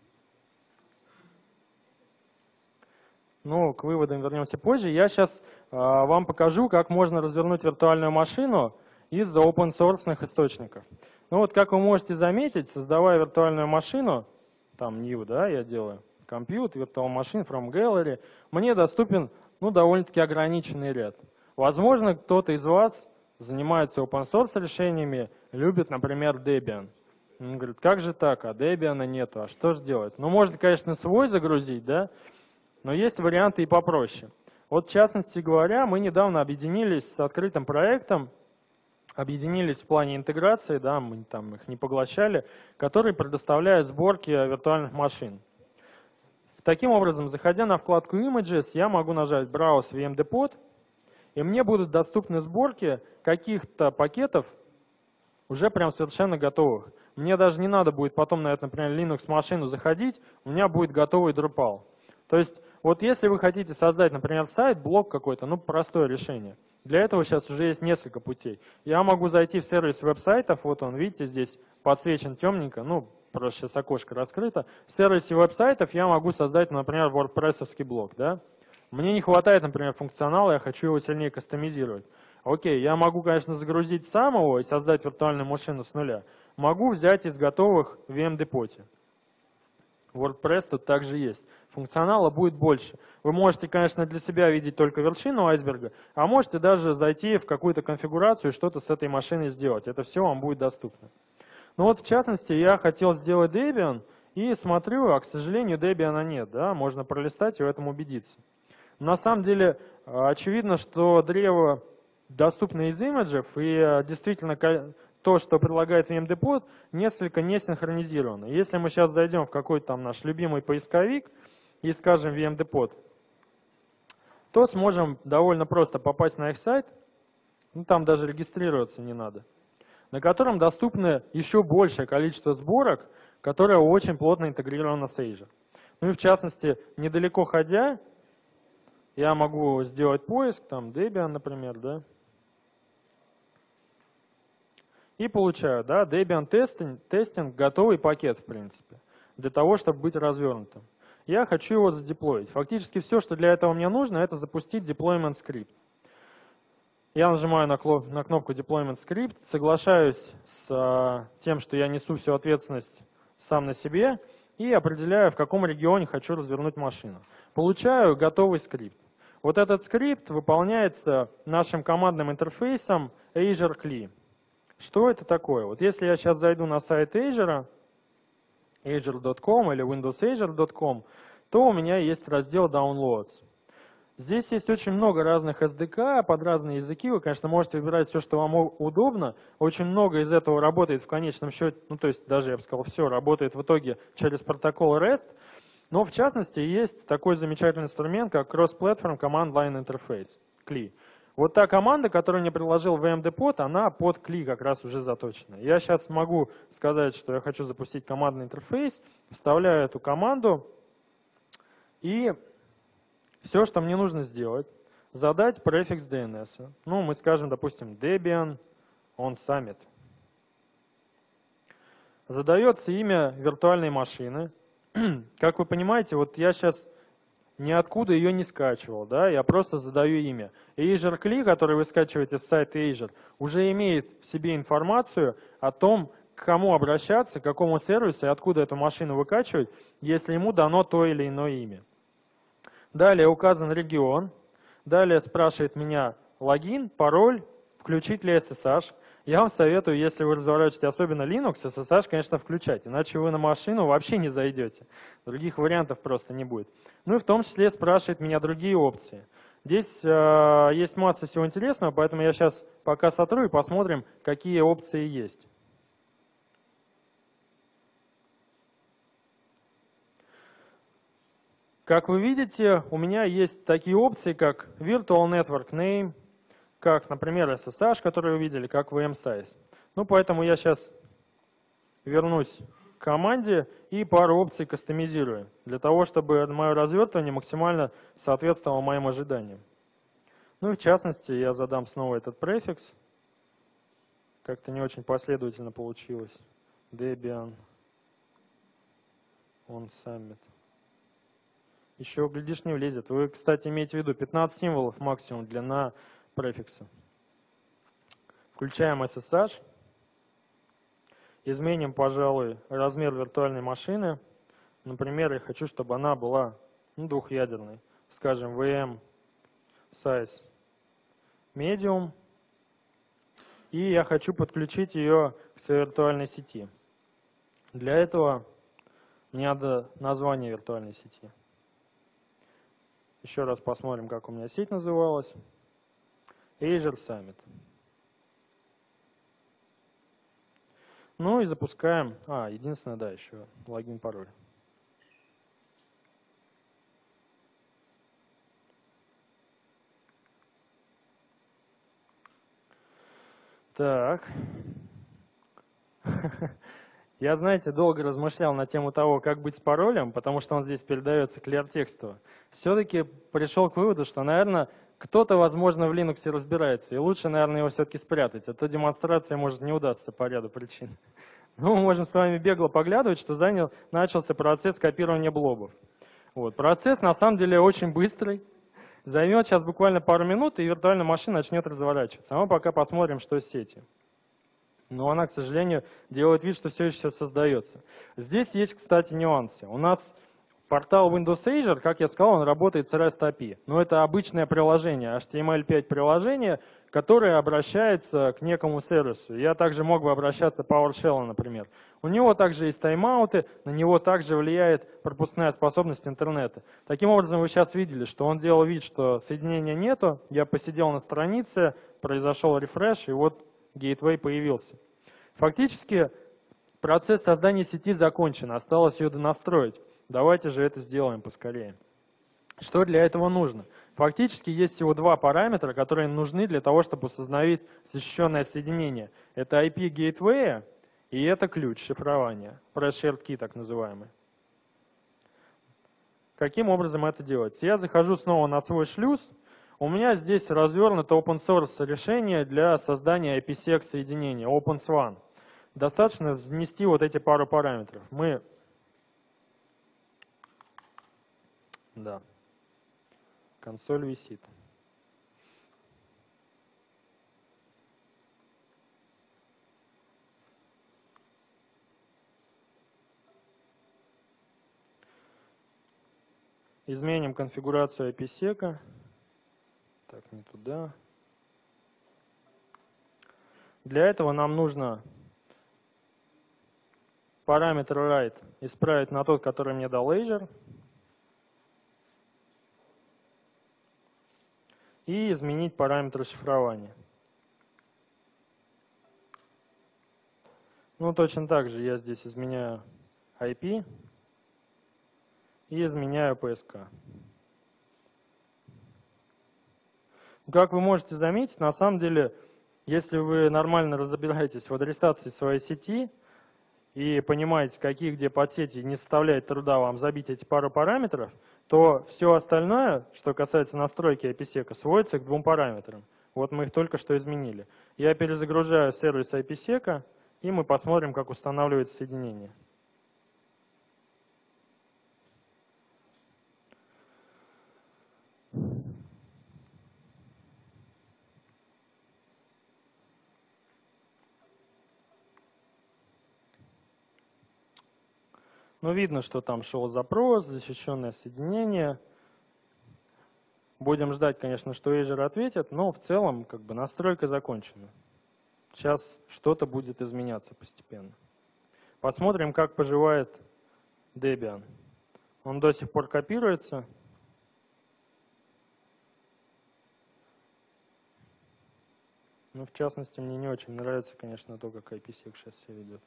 Ну, к выводам вернемся позже. Я сейчас э, вам покажу, как можно развернуть виртуальную машину из open-source источников. Ну вот, как вы можете заметить, создавая виртуальную машину, там new, да, я делаю, compute, virtual machine from gallery, мне доступен, ну, довольно-таки ограниченный ряд. Возможно, кто-то из вас занимается open-source решениями, любит, например, Debian. Он говорит, как же так, а Debian нету, а что же делать? Ну, можно, конечно, свой загрузить, да, но есть варианты и попроще. Вот, в частности говоря, мы недавно объединились с открытым проектом, объединились в плане интеграции, да, мы там их не поглощали, который предоставляет сборки виртуальных машин. Таким образом, заходя на вкладку Images, я могу нажать Browse ви эм Depot, и мне будут доступны сборки каких-то пакетов, уже прям совершенно готовых. Мне даже не надо будет потом на эту, например, Linux-машину заходить, у меня будет готовый Drupal. То есть, вот если вы хотите создать, например, сайт, блог какой-то, ну, простое решение. Для этого сейчас уже есть несколько путей. Я могу зайти в сервис веб-сайтов, вот он, видите, здесь подсвечен темненько, ну, просто сейчас окошко раскрыто. В сервисе веб-сайтов я могу создать, например, WordPress-овский блог, да. Мне не хватает, например, функционала, я хочу его сильнее кастомизировать. Окей, я могу, конечно, загрузить сам его и создать виртуальную машину с нуля. Могу взять из готовых в ви эм Depot. WordPress тут также есть. Функционала будет больше. Вы можете, конечно, для себя видеть только вершину айсберга, а можете даже зайти в какую-то конфигурацию и что-то с этой машиной сделать. Это все вам будет доступно. Ну вот, в частности, я хотел сделать Debian и смотрю, а, к сожалению, Debian нет. Да? Можно пролистать и в этом убедиться. На самом деле, очевидно, что древо доступно из имиджев, и действительно то, что предлагает ви эм Depot, несколько не синхронизировано. Если мы сейчас зайдем в какой-то там наш любимый поисковик и скажем ви эм Depot, то сможем довольно просто попасть на их сайт, ну там даже регистрироваться не надо, на котором доступно еще большее количество сборок, которое очень плотно интегрировано с Azure. Ну и в частности, недалеко ходя, я могу сделать поиск, там Debian, например, да, и получаю, да, Debian Testing, testing готовый пакет, в принципе, для того, чтобы быть развернутым. Я хочу его задеплоить. Фактически все, что для этого мне нужно, это запустить deployment script. Я нажимаю на кнопку deployment script, соглашаюсь с тем, что я несу всю ответственность сам на себе, и определяю, в каком регионе хочу развернуть машину. Получаю готовый скрипт. Вот этот скрипт выполняется нашим командным интерфейсом Azure Cli. Что это такое? Вот если я сейчас зайду на сайт Azure, azure точка ком или windows azure точка ком, то у меня есть раздел Downloads. Здесь есть очень много разных эс ди кей под разные языки. Вы, конечно, можете выбирать все, что вам удобно. Очень много из этого работает в конечном счете, ну то есть даже, я бы сказал, все работает в итоге через протокол REST. Но в частности есть такой замечательный инструмент, как Cross-Platform Command Line Interface, Cli. Вот та команда, которую мне предложил ви эм Depot, она под Cli как раз уже заточена. Я сейчас могу сказать, что я хочу запустить командный интерфейс, вставляю эту команду, и все, что мне нужно сделать, задать префикс ди эн эс. Ну, мы скажем, допустим, Debian on Summit. Задается имя виртуальной машины. Как вы понимаете, вот я сейчас ниоткуда ее не скачивал, да, я просто задаю имя. Azure Key, который вы скачиваете с сайта Azure, уже имеет в себе информацию о том, к кому обращаться, к какому сервису и откуда эту машину выкачивать, если ему дано то или иное имя. Далее указан регион. Далее спрашивает меня логин, пароль, включить ли эс эс эйч. Я вам советую, если вы разворачиваете особенно Linux, эс эс эйч, конечно, включать, иначе вы на машину вообще не зайдете. Других вариантов просто не будет. Ну и в том числе спрашивает меня другие опции. Здесь э, есть масса всего интересного, поэтому я сейчас пока сотру и посмотрим, какие опции есть. Как вы видите, у меня есть такие опции, как Virtual Network Name, как, например, эс эс эйч, который вы видели, как ви эм Size. Ну, поэтому я сейчас вернусь к команде и пару опций кастомизирую, для того, чтобы мое развертывание максимально соответствовало моим ожиданиям. Ну и в частности, я задам снова этот префикс. Как-то не очень последовательно получилось. Debian on Summit. Еще, глядишь, не влезет. Вы, кстати, имеете в виду пятнадцать символов максимум длина префикса. Включаем эс эс эйч. Изменим, пожалуй, размер виртуальной машины. Например, я хочу, чтобы она была ну, двухъядерной. Скажем, ви эм Size Medium. И я хочу подключить ее к своей виртуальной сети. Для этого мне надо название виртуальной сети. Еще раз посмотрим, как у меня сеть называлась. Azure Summit. Ну и запускаем. А, единственное, да, еще логин, пароль. Так. Я, знаете, долго размышлял на тему того, как быть с паролем, потому что он здесь передается clear-текстово. Все-таки пришел к выводу, что, наверное, кто-то, возможно, в Linux разбирается, и лучше, наверное, его все-таки спрятать, а то демонстрация может не удастся по ряду причин. Ну, мы можем с вами бегло поглядывать, что занял, начался процесс копирования блобов. Вот. Процесс, на самом деле, очень быстрый. Займет сейчас буквально пару минут, и виртуальная машина начнет разворачиваться. А мы пока посмотрим, что с сетью. Но она, к сожалению, делает вид, что все еще создается. Здесь есть, кстати, нюансы. У нас портал Windows Azure, как я сказал, он работает с REST эй пи ай. Но это обычное приложение, эйч ти эм эль пять приложение, которое обращается к некому сервису. Я также мог бы обращаться к PowerShell, например. У него также есть тайм-ауты, на него также влияет пропускная способность интернета. Таким образом, вы сейчас видели, что он делал вид, что соединения нету. Я посидел на странице, произошел рефреш, и вот Gateway появился. Фактически процесс создания сети закончен, осталось ее донастроить. Давайте же это сделаем поскорее. Что для этого нужно? Фактически есть всего два параметра, которые нужны для того, чтобы установить защищенное соединение. Это ай пи Gateway и это ключ шифрования, Press-Shared Key так называемый. Каким образом это делать? Я захожу снова на свой шлюз. У меня здесь развернуто open source решение для создания ай пи сек соединения, OpenSWAN. Достаточно внести вот эти пару параметров. Мы, да, консоль висит. Изменим конфигурацию ай пи сек. Так, не туда. Для этого нам нужно параметр write исправить на тот, который мне дал Azure. И изменить параметры шифрования. Ну, точно так же я здесь изменяю ай пи и изменяю пи эс кей. Как вы можете заметить, на самом деле, если вы нормально разбираетесь в адресации своей сети и понимаете, какие где подсети, не составляет труда вам забить эти пару параметров, то все остальное, что касается настройки ай пи сек, сводится к двум параметрам. Вот мы их только что изменили. Я перезагружаю сервис ай пи сек, и мы посмотрим, как устанавливается соединение. Ну, видно, что там шел запрос, защищенное соединение. Будем ждать, конечно, что Azure ответит, но в целом как бы настройка закончена. Сейчас что-то будет изменяться постепенно. Посмотрим, как поживает Debian. Он до сих пор копируется. Ну, в частности, мне не очень нравится, конечно, то, как ай пи сек сейчас себя ведет.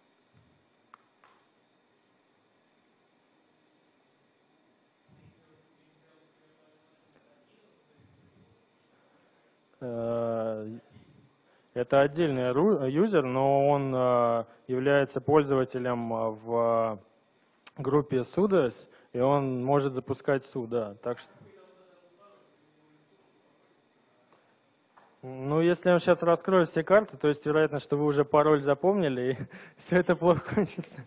Это отдельный юзер, но он является пользователем в группе sudos, и он может запускать суд, да. Так что... Ну, если я сейчас раскрою все карты, то есть вероятно, что вы уже пароль запомнили, и все это плохо кончится.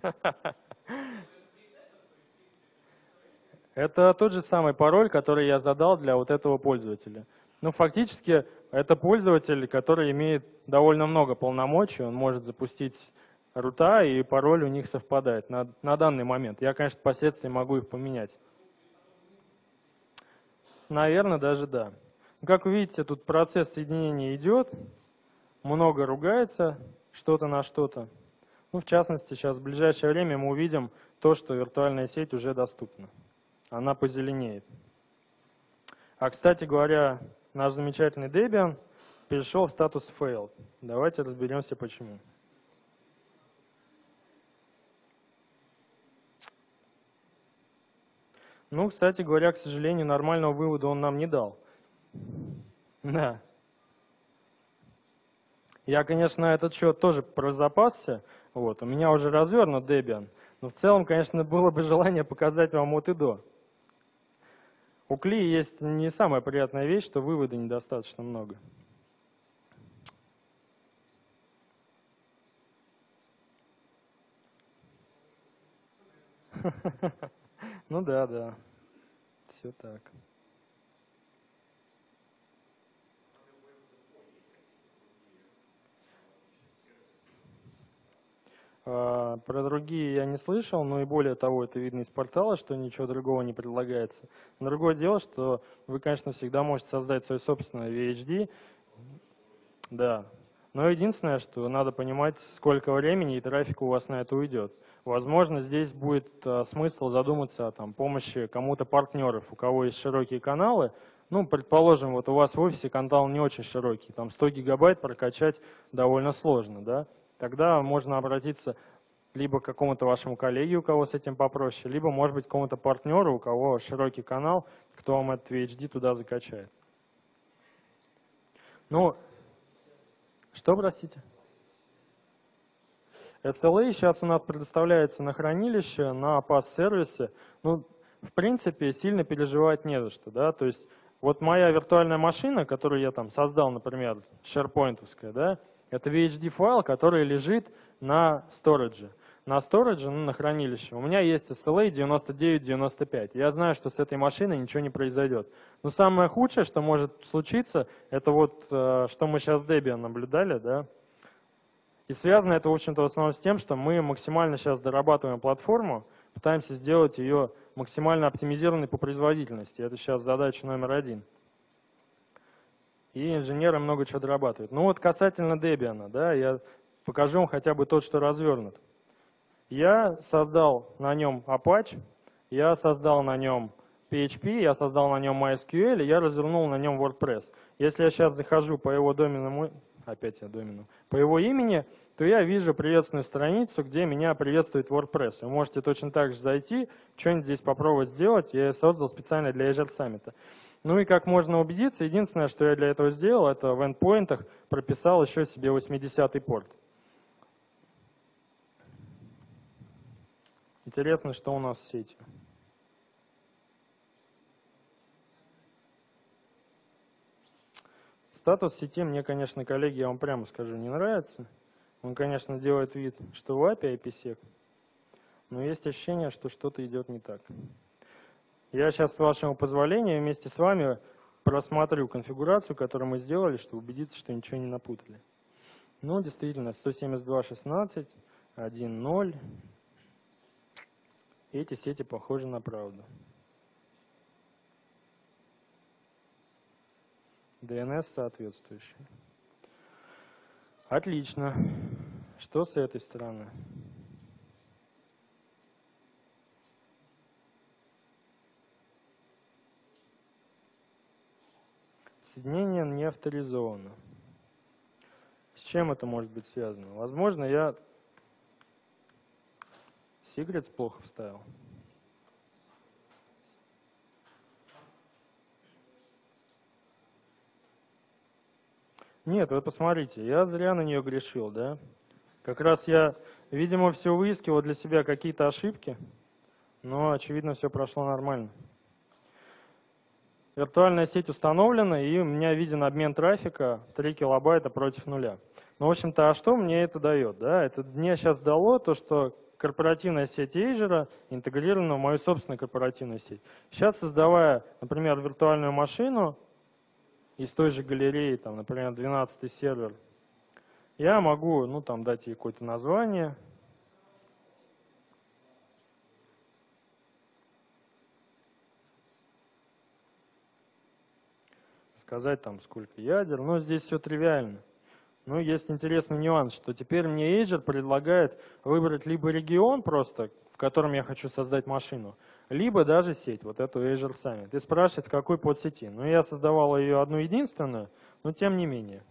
Это тот же самый пароль, который я задал для вот этого пользователя. Ну, фактически, это пользователь, который имеет довольно много полномочий, он может запустить рута, и пароль у них совпадает на, на данный момент. Я, конечно, впоследствии могу их поменять. Наверное, даже да. Как вы видите, тут процесс соединения идет, много ругается что-то на что-то. Ну, в частности, сейчас в ближайшее время мы увидим то, что виртуальная сеть уже доступна. Она позеленеет. А, кстати говоря, наш замечательный Debian перешел в статус failed. Давайте разберемся, почему. Ну, кстати говоря, к сожалению, нормального вывода он нам не дал. Да. Я, конечно, на этот счет тоже прозапасся. Вот. У меня уже развернут Debian. Но в целом, конечно, было бы желание показать вам от и до. У Кли есть не самая приятная вещь, что вывода недостаточно много. Ну да, да. Все так. Про другие я не слышал, но и более того, это видно из портала, что ничего другого не предлагается. Другое дело, что вы, конечно, всегда можете создать свой собственный ви эйч ди. Да. Но единственное, что надо понимать, сколько времени и трафика у вас на это уйдет. Возможно, здесь будет а, смысл задуматься о там, помощи кому-то партнеров, у кого есть широкие каналы. Ну, предположим, вот у вас в офисе канал не очень широкий, там сто гигабайт прокачать довольно сложно, да? Тогда можно обратиться либо к какому-то вашему коллеге, у кого с этим попроще, либо, может быть, к какому-то партнеру, у кого широкий канал, кто вам этот ви эйч ди туда закачает. Ну, что, простите? эс эл эй сейчас у нас предоставляется на хранилище, на пас-сервисе. Ну, в принципе, сильно переживать не за что, да, то есть вот моя виртуальная машина, которую я там создал, например, SharePoint-овская, да, это ви эйч ди файл, который лежит на storage. На storage, ну, на хранилище. У меня есть эс эл эй девяносто девять девяносто пять. Я знаю, что с этой машиной ничего не произойдет. Но самое худшее, что может случиться, это вот, что мы сейчас с Debian наблюдали, да. И связано это, в общем-то, в основном с тем, что мы максимально сейчас дорабатываем платформу, пытаемся сделать ее максимально оптимизированной по производительности. Это сейчас задача номер один. И инженеры много чего дорабатывают. Ну вот касательно Debian, да, я покажу вам хотя бы тот, что развернут. Я создал на нем Apache, я создал на нем пи эйч пи, я создал на нем MySQL, и я развернул на нем WordPress. Если я сейчас захожу по его домену, опять я домену, по его имени, то я вижу приветственную страницу, где меня приветствует WordPress. Вы можете точно так же зайти, что-нибудь здесь попробовать сделать. Я создал специально для Azure Summit. Ну и как можно убедиться, единственное, что я для этого сделал, это в эндпоинтах прописал еще себе восьмидесятый порт. Интересно, что у нас в сети. Статус сети мне, конечно, коллеги, я вам прямо скажу, не нравится. Он, конечно, делает вид, что в эй пи ай ай пи сек, но есть ощущение, что что-то идет не так. Я сейчас, с вашего позволения, вместе с вами просмотрю конфигурацию, которую мы сделали, чтобы убедиться, что ничего не напутали. Ну, действительно, сто семьдесят два точка шестнадцать, один точка ноль. Эти сети похожи на правду. ди эн эс соответствующий. Отлично. Что с этой стороны? Соединение не авторизовано. С чем это может быть связано? Возможно, я secrets плохо вставил. Нет, вы посмотрите, я зря на нее грешил, да? Как раз я, видимо, все выискивал для себя какие-то ошибки, но, очевидно, все прошло нормально. Виртуальная сеть установлена, и у меня виден обмен трафика три килобайта против нуля. Ну, в общем-то, а что мне это дает? Да? Это мне сейчас дало то, что корпоративная сеть Azure интегрирована в мою собственную корпоративную сеть. Сейчас, создавая, например, виртуальную машину из той же галереи, там, например, двенадцатый сервер, я могу, ну, там, дать ей какое-то название. Сказать там сколько ядер, но здесь все тривиально. Но есть интересный нюанс, что теперь мне Azure предлагает выбрать либо регион просто, в котором я хочу создать машину, либо даже сеть, вот эту Azure Summit. И спрашивает, в какой подсети. Ну, я создавал ее одну единственную, но тем не менее.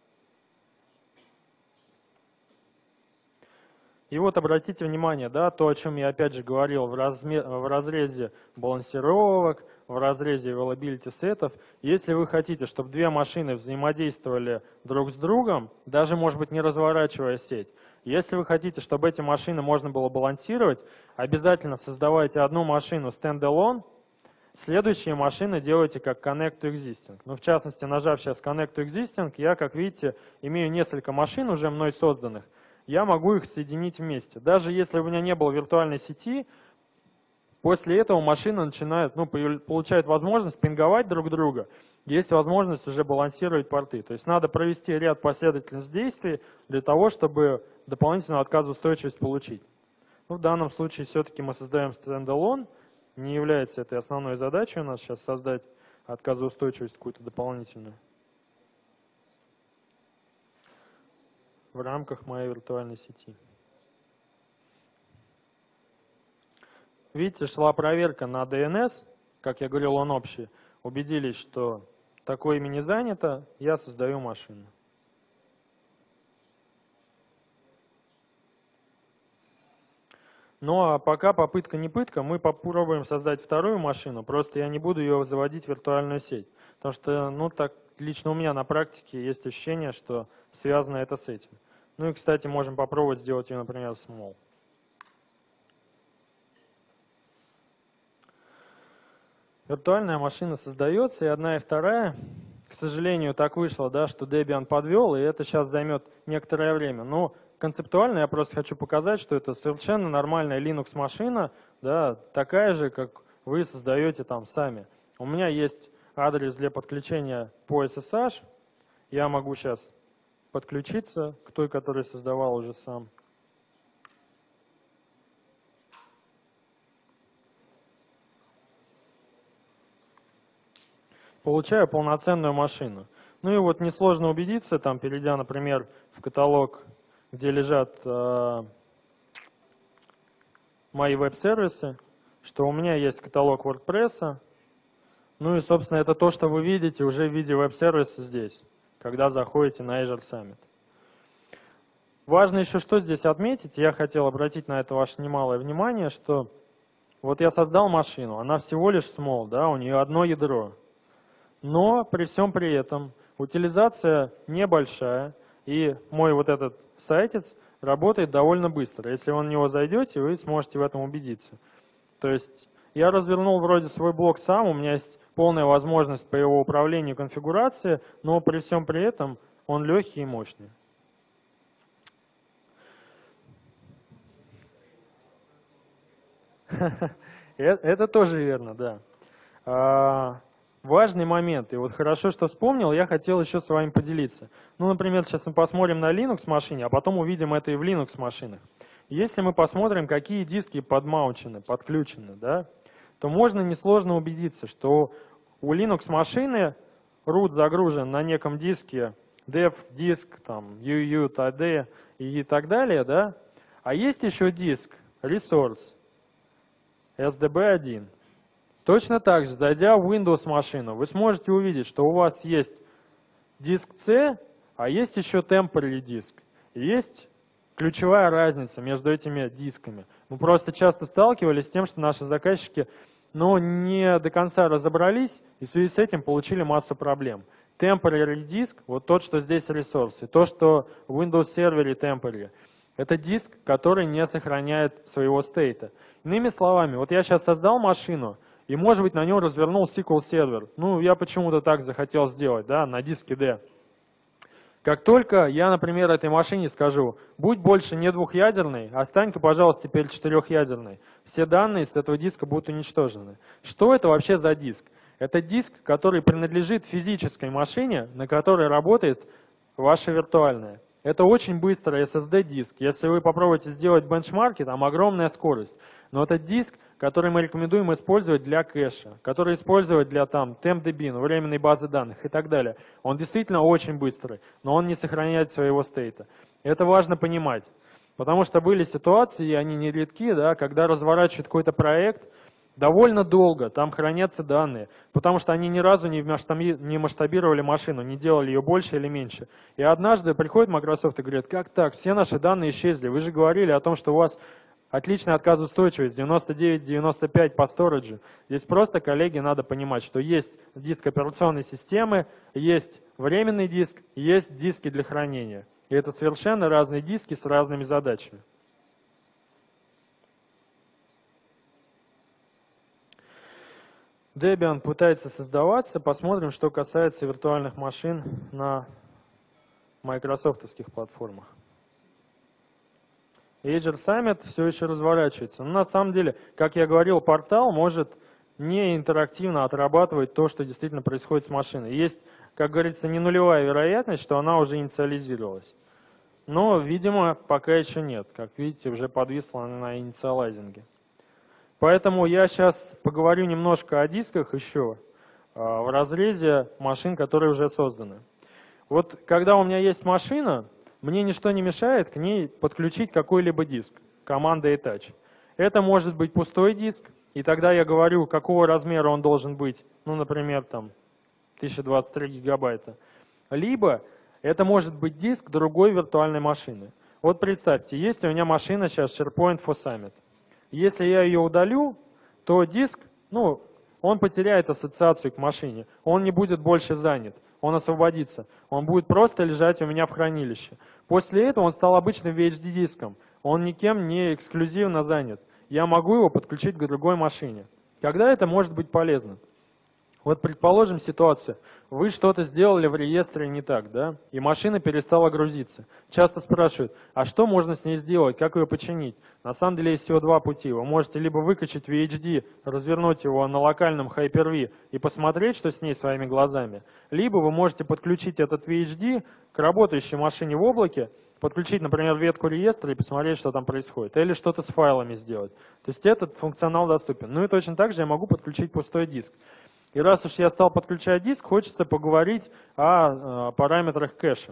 И вот обратите внимание, да, то, о чем я опять же говорил в, разме, в разрезе балансировок, в разрезе availability сетов. Если вы хотите, чтобы две машины взаимодействовали друг с другом, даже, может быть, не разворачивая сеть, если вы хотите, чтобы эти машины можно было балансировать, обязательно создавайте одну машину standalone, следующие машины делайте как connect to existing. Ну, в частности, нажав сейчас connect to existing, я, как видите, имею несколько машин уже мной созданных. Я могу их соединить вместе. Даже если у меня не было виртуальной сети, после этого машины начинают, ну, получают возможность пинговать друг друга, есть возможность уже балансировать порты. То есть надо провести ряд последовательных действий для того, чтобы дополнительную отказоустойчивость получить. Ну, в данном случае все-таки мы создаем standalone, не является этой основной задачей у нас сейчас создать отказоустойчивость какую-то дополнительную в рамках моей виртуальной сети. Видите, шла проверка на ди эн эс, как я говорил, он общий. Убедились, что такое имя не занято, я создаю машину. Ну а пока попытка не пытка, мы попробуем создать вторую машину, просто я не буду ее заводить в виртуальную сеть. Потому что, ну так, лично у меня на практике есть ощущение, что связано это с этим. Ну и, кстати, можем попробовать сделать ее, например, small. Виртуальная машина создается, и одна, и вторая. К сожалению, так вышло, да, что Debian подвел, и это сейчас займет некоторое время. Но концептуально я просто хочу показать, что это совершенно нормальная Linux-машина, да, такая же, как вы создаете там сами. У меня есть адрес для подключения по эс эс эйч. Я могу сейчас подключиться к той, которую создавал уже сам. Получаю полноценную машину. Ну и вот несложно убедиться, там, перейдя, например, в каталог, где лежат э, мои веб-сервисы, что у меня есть каталог WordPress. Ну и, собственно, это то, что вы видите уже в виде веб-сервиса здесь, когда заходите на Azure Summit. Важно еще что здесь отметить, я хотел обратить на это ваше немалое внимание, что вот я создал машину, она всего лишь small, да, у нее одно ядро. Но при всем при этом утилизация небольшая, и мой вот этот сайтец работает довольно быстро. Если вы на него зайдете, вы сможете в этом убедиться. То есть я развернул вроде свой блок сам, у меня есть полная возможность по его управлению и конфигурации, но при всем при этом он легкий и мощный. Это тоже верно, да. Важный момент, и вот хорошо, что вспомнил, я хотел еще с вами поделиться. Ну, например, сейчас мы посмотрим на Linux машине, а потом увидим это и в Linux машинах. Если мы посмотрим, какие диски подмаунчены, подключены, да, то можно несложно убедиться, что у Linux машины root загружен на неком диске dev диск, там, ю ю, td и так далее, да, а есть еще диск resource эс ди би один. Точно так же, зайдя в Windows машину, вы сможете увидеть, что у вас есть диск C, а есть еще temporary диск. И есть ключевая разница между этими дисками. Мы просто часто сталкивались с тем, что наши заказчики, ну, не до конца разобрались, и в связи с этим получили массу проблем. Temporary диск, вот тот, что здесь ресурсы, то, что в Windows сервере temporary, это диск, который не сохраняет своего стейта. Иными словами, вот я сейчас создал машину, и, может быть, на нем развернул эс ку эль сервер. Ну, я почему-то так захотел сделать, да, на диске D. Как только я, например, этой машине скажу, будь больше не двухъядерной, а стань-ка, пожалуйста, теперь четырехъядерной, все данные с этого диска будут уничтожены. Что это вообще за диск? Это диск, который принадлежит физической машине, на которой работает ваша виртуальная. Это очень быстрый эс эс ди-диск. Если вы попробуете сделать бенчмарки, там огромная скорость. Но это диск, который мы рекомендуем использовать для кэша, который использовать для там TempDB, ну, временной базы данных и так далее. Он действительно очень быстрый, но он не сохраняет своего стейта. Это важно понимать, потому что были ситуации, и они нередки, да, когда разворачивают какой-то проект, довольно долго там хранятся данные, потому что они ни разу не масштабировали машину, не делали ее больше или меньше. И однажды приходит Microsoft и говорит, как так, все наши данные исчезли, вы же говорили о том, что у вас отличная отказоустойчивость, девяносто девять девяносто пять по сториджу. Здесь просто, коллеги, надо понимать, что есть диск операционной системы, есть временный диск, есть диски для хранения. И это совершенно разные диски с разными задачами. Debian пытается создаваться. Посмотрим, что касается виртуальных машин на майкрософтовских платформах. Azure Summit все еще разворачивается. Но на самом деле, как я говорил, портал может не интерактивно отрабатывать то, что действительно происходит с машиной. Есть, как говорится, не нулевая вероятность, что она уже инициализировалась. Но, видимо, пока еще нет. Как видите, уже подвисла на инициалайзинге. Поэтому я сейчас поговорю немножко о дисках еще в разрезе машин, которые уже созданы. Вот когда у меня есть машина, мне ничто не мешает к ней подключить какой-либо диск командой attach. Это может быть пустой диск, и тогда я говорю, какого размера он должен быть, ну, например, там тысяча двадцать три гигабайта. Либо это может быть диск другой виртуальной машины. Вот представьте, есть у меня машина сейчас SharePoint for Summit. Если я ее удалю, то диск, ну, он потеряет ассоциацию к машине, он не будет больше занят, он освободится, он будет просто лежать у меня в хранилище. После этого он стал обычным ви эйч ди-диском, он никем не эксклюзивно занят. Я могу его подключить к другой машине. Когда это может быть полезно? Вот предположим ситуацию, вы что-то сделали в реестре не так, да, и машина перестала грузиться. Часто спрашивают, а что можно с ней сделать, как ее починить? На самом деле есть всего два пути. Вы можете либо выкачать ви эйч ди, развернуть его на локальном Hyper-V и посмотреть, что с ней своими глазами, либо вы можете подключить этот ви эйч ди к работающей машине в облаке, подключить, например, ветку реестра и посмотреть, что там происходит, или что-то с файлами сделать. То есть этот функционал доступен. Ну и точно так же я могу подключить пустой диск. И раз уж я стал подключать диск, хочется поговорить о, о параметрах кэша.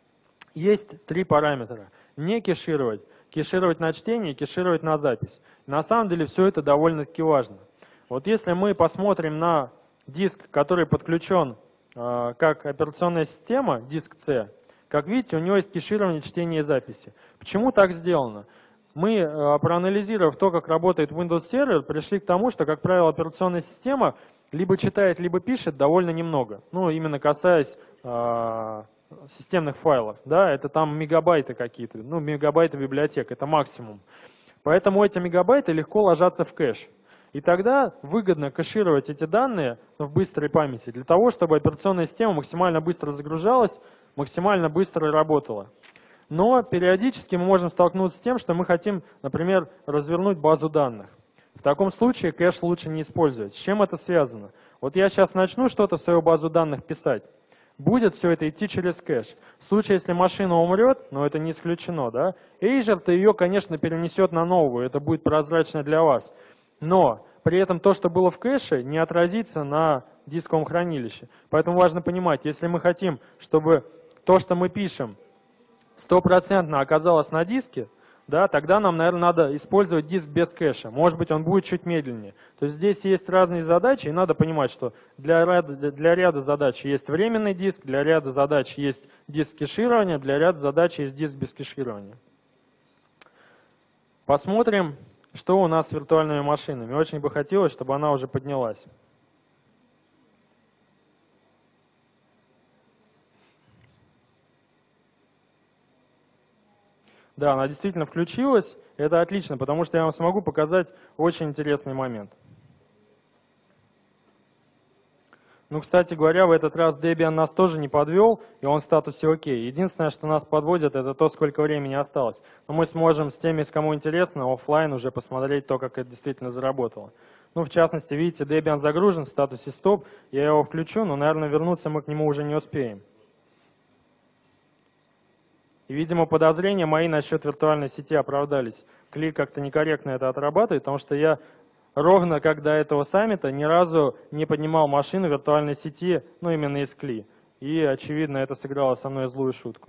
Есть три параметра. Не кешировать, кешировать на чтение и кешировать на запись. На самом деле все это довольно-таки важно. Вот если мы посмотрим на диск, который подключен э, как операционная система, диск C, как видите, у него есть кеширование чтения и записи. Почему так сделано? Мы, э, проанализировав то, как работает Windows сервер, пришли к тому, что, как правило, операционная система либо читает, либо пишет довольно немного. Ну, именно касаясь э, системных файлов. Да, это там мегабайты какие-то, ну, мегабайты библиотек, это максимум. Поэтому эти мегабайты легко ложатся в кэш. И тогда выгодно кэшировать эти данные в быстрой памяти, для того, чтобы операционная система максимально быстро загружалась, максимально быстро работала. Но периодически мы можем столкнуться с тем, что мы хотим, например, развернуть базу данных. В таком случае кэш лучше не использовать. С чем это связано? Вот я сейчас начну что-то в свою базу данных писать. будет все это идти через кэш. В случае, если машина умрет, но это не исключено, да, Azure-то ее, конечно, перенесет на новую, это будет прозрачно для вас. Но при этом то, что было в кэше, не отразится на дисковом хранилище. Поэтому важно понимать, если мы хотим, чтобы то, что мы пишем, стопроцентно оказалось на диске, да, тогда нам, наверное, надо использовать диск без кэша. Может быть, он будет чуть медленнее. То есть здесь есть разные задачи, и надо понимать, что для ряда, для ряда задач есть временный диск, для ряда задач есть диск кэширования, для ряда задач есть диск без кэширования. Посмотрим, что у нас с виртуальными машинами. Очень бы хотелось, чтобы она уже поднялась. Да, она действительно включилась. Это отлично, потому что я вам смогу показать очень интересный момент. Ну, кстати говоря, в этот раз Debian нас тоже не подвел, и он в статусе ОК. Единственное, что нас подводит, это то, сколько времени осталось. Но мы сможем с теми, с кому интересно, офлайн уже посмотреть то, как это действительно заработало. Ну, в частности, видите, Debian загружен в статусе стоп. Я его включу, но, наверное, вернуться мы к нему уже не успеем. И, видимо, подозрения мои насчет виртуальной сети оправдались. Кли как-то некорректно это отрабатывает, потому что я ровно как до этого саммита ни разу не поднимал машину виртуальной сети, ну, именно из Кли. И, очевидно, это сыграло со мной злую шутку.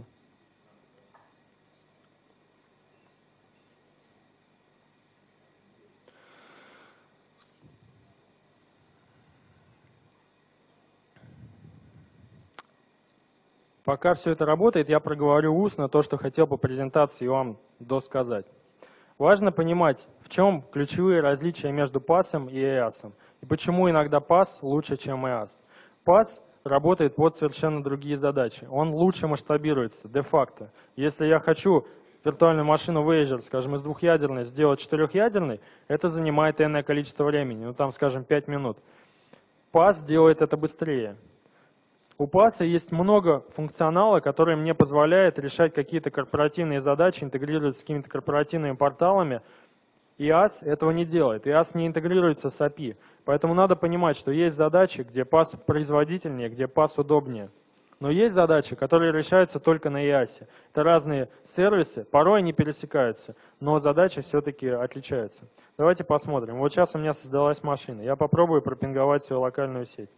Пока все это работает, я проговорю устно то, что хотел по презентации вам досказать. Важно понимать, в чем ключевые различия между пасом и эасом, и почему иногда пас лучше, чем эас. пас работает под совершенно другие задачи. Он лучше масштабируется, де-факто. Если я хочу виртуальную машину в Azure, скажем, из двухъядерной сделать четырехъядерной, это занимает энное количество времени, ну там, скажем, пять минут. пас делает это быстрее. У паса есть много функционала, который мне позволяет решать какие-то корпоративные задачи, интегрироваться с какими-то корпоративными порталами. эас этого не делает. эас не интегрируется с эй пи ай. Поэтому надо понимать, что есть задачи, где пас производительнее, где пас удобнее. Но есть задачи, которые решаются только на эасе. Это разные сервисы, порой они пересекаются, но задачи все-таки отличаются. Давайте посмотрим. Вот сейчас у меня создалась машина. Я попробую пропинговать свою локальную сеть.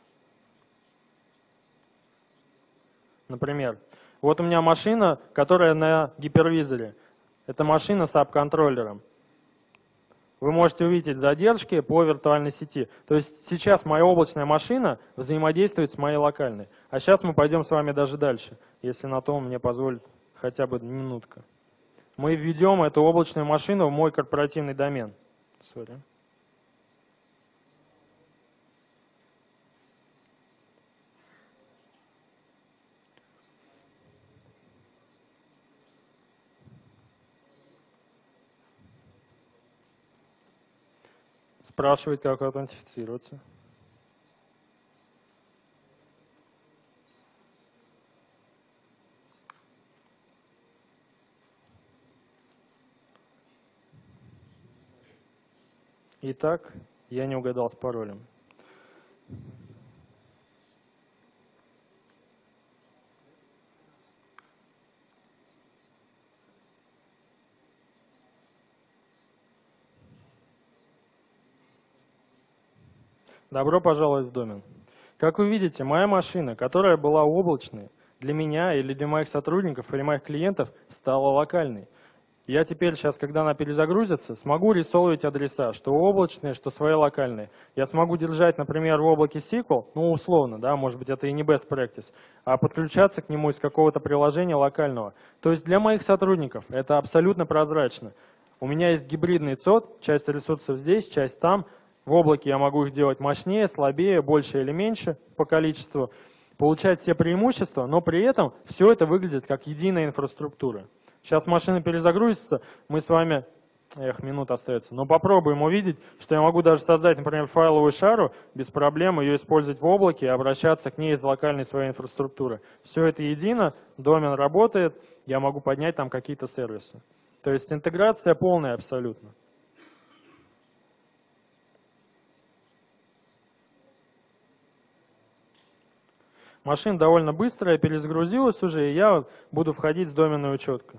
Например, вот у меня машина, которая на гипервизоре. Это машина с ап-контроллером. Вы можете увидеть задержки по виртуальной сети. То есть сейчас моя облачная машина взаимодействует с моей локальной. А сейчас мы пойдем с вами даже дальше, если на то мне позволит хотя бы минутка. Мы введем эту облачную машину в мой корпоративный домен. Sorry. Спрашивает, как аутентифицироваться. Итак, я не угадал с паролем. Добро пожаловать в домен. Как вы видите, моя машина, которая была облачной, для меня или для моих сотрудников или моих клиентов, стала локальной. Я теперь сейчас, когда она перезагрузится, смогу ресолвить адреса, что облачные, что свои локальные. Я смогу держать, например, в облаке эс ку эль, ну условно, да, может быть это и не best practice, а подключаться к нему из какого-то приложения локального. То есть для моих сотрудников это абсолютно прозрачно. У меня есть гибридный цод, часть ресурсов здесь, часть там. В облаке я могу их делать мощнее, слабее, больше или меньше по количеству, получать все преимущества, но при этом все это выглядит как единая инфраструктура. Сейчас машина перезагрузится, мы с вами, эх, минута остается, но попробуем увидеть, что я могу даже создать, например, файловую шару, без проблем ее использовать в облаке и обращаться к ней из локальной своей инфраструктуры. Все это едино, домен работает, я могу поднять там какие-то сервисы. То есть интеграция полная абсолютно. Машина довольно быстрая, перезагрузилась уже, и я буду входить с доменной учеткой.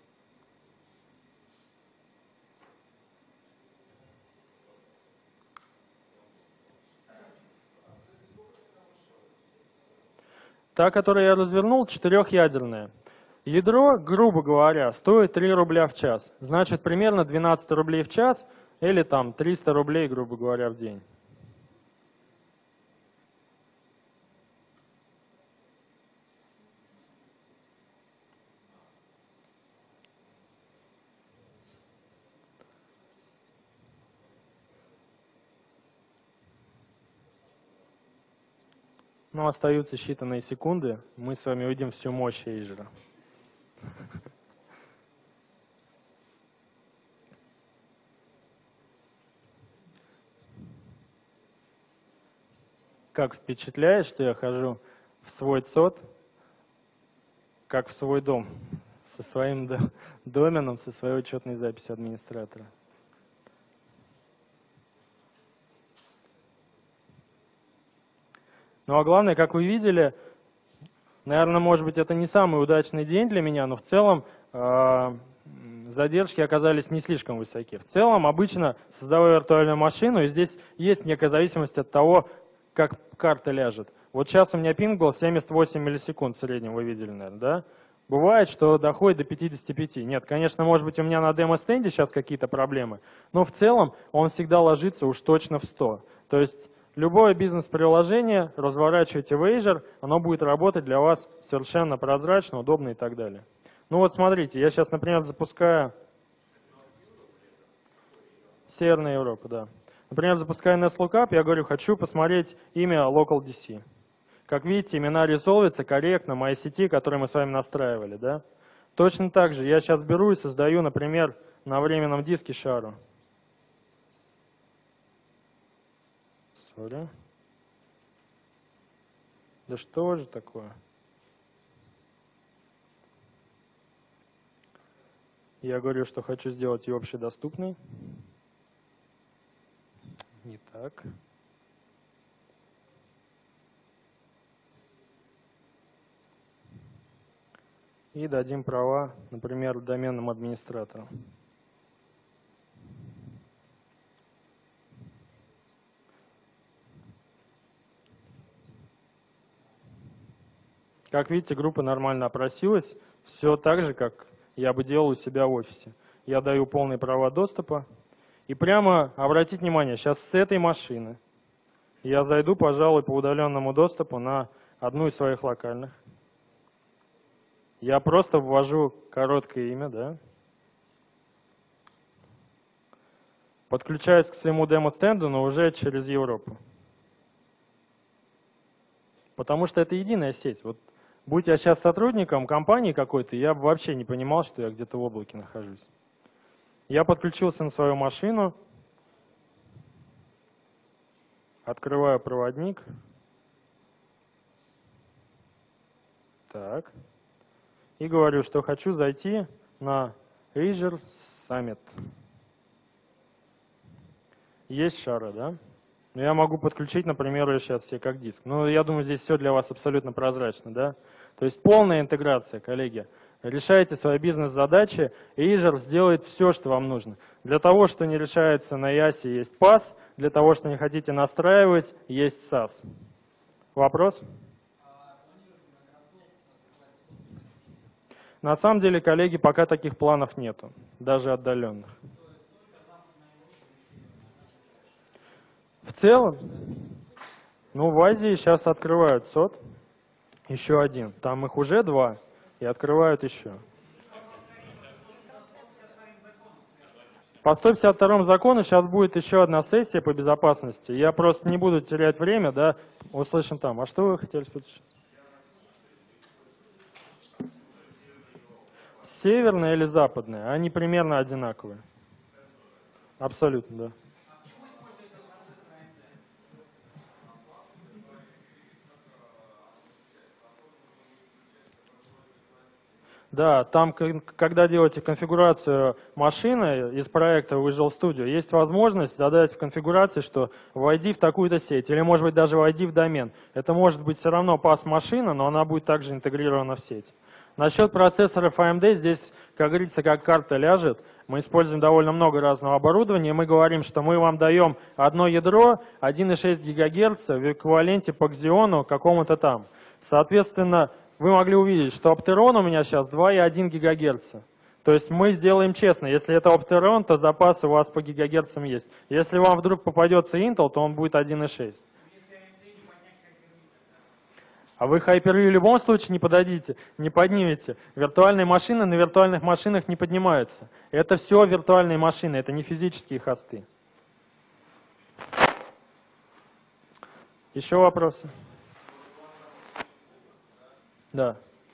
Та, которую я развернул, четырехъядерная. Ядро, грубо говоря, стоит три рубля в час. Значит, примерно двенадцать рублей в час или там триста рублей, грубо говоря, в день. Ну, остаются считанные секунды. Мы с вами увидим всю мощь Azure. Как впечатляет, что я хожу в свой ЦОД, как в свой дом, со своим доменом, со своей учетной записью администратора. Ну а главное, как вы видели, наверное, может быть, это не самый удачный день для меня, но в целом э, задержки оказались не слишком высоки. В целом, обычно создавая виртуальную машину, и здесь есть некая зависимость от того, как карта ляжет. Вот сейчас у меня пинг был семьдесят восемь миллисекунд в среднем, вы видели, наверное, да? Бывает, что доходит до пятидесяти пяти. Нет, конечно, может быть, у меня на демо-стенде сейчас какие-то проблемы, но в целом он всегда ложится уж точно в сто. То есть любое бизнес-приложение разворачивайте в Azure, оно будет работать для вас совершенно прозрачно, удобно и так далее. Ну вот смотрите, я сейчас, например, запускаю Северная Европа, да. Например, запускаю NestLookup, я говорю, хочу посмотреть имя LocalDC. Как видите, имена рисовываются корректно, моей сети, которые мы с вами настраивали, да. Точно так же я сейчас беру и создаю, например, на временном диске шару. Sorry. Да что же такое? Я говорю, что хочу сделать ее общедоступной. Не так. И дадим права, например, доменному администратору. Как видите, группа нормально опросилась. Все так же, как я бы делал у себя в офисе. Я даю полные права доступа. И прямо, обратите внимание, сейчас с этой машины я зайду, пожалуй, по удаленному доступу на одну из своих локальных. Я просто ввожу короткое имя, да. Подключаюсь к своему демо-стенду, но уже через Европу. Потому что это единая сеть. Вот будь я сейчас сотрудником компании какой-то, я бы вообще не понимал, что я где-то в облаке нахожусь. Я подключился на свою машину, открываю проводник. Так. И говорю, что хочу зайти на Azure Summit. Есть шара, да? Но я могу подключить, например, ее сейчас себе как диск. Ну, я думаю, здесь все для вас абсолютно прозрачно, да? То есть полная интеграция, коллеги. Решайте свои бизнес-задачи, и Azure сделает все, что вам нужно. Для того, что не решается на ясе, есть пас. Для того, что не хотите настраивать, есть сас. Вопрос? На самом деле, коллеги, пока таких планов нету, даже отдаленных. В целом, ну, в Азии сейчас открывают ЦОД, еще один. Там их уже два, и открывают еще. По сто пятьдесят второму закону сейчас будет еще одна сессия по безопасности. Я просто не буду терять время, да, услышим там. А что вы хотели спросить? Северная или западная? Они примерно одинаковые. Абсолютно, да. Да, там, когда делаете конфигурацию машины из проекта Visual Studio, есть возможность задать в конфигурации, что войди в такую-то сеть, или, может быть, даже войди в домен. Это может быть все равно пас машина, но она будет также интегрирована в сеть. Насчет процессоров эй эм ди, здесь, как говорится, как карта ляжет. Мы используем довольно много разного оборудования. Мы говорим, что мы вам даем одно ядро один и шесть гигагерца в эквиваленте по Xeon какому-то там. Соответственно, вы могли увидеть, что Opteron у меня сейчас два и один гигагерца. То есть мы делаем честно. Если это Opteron, то запас у вас по гигагерцам есть. Если вам вдруг попадется Intel, то он будет один и шесть. А вы Hyper-V в любом случае не подадите, не поднимете. Виртуальные машины на виртуальных машинах не поднимаются. Это все виртуальные машины, это не физические хосты. Еще вопросы? Да.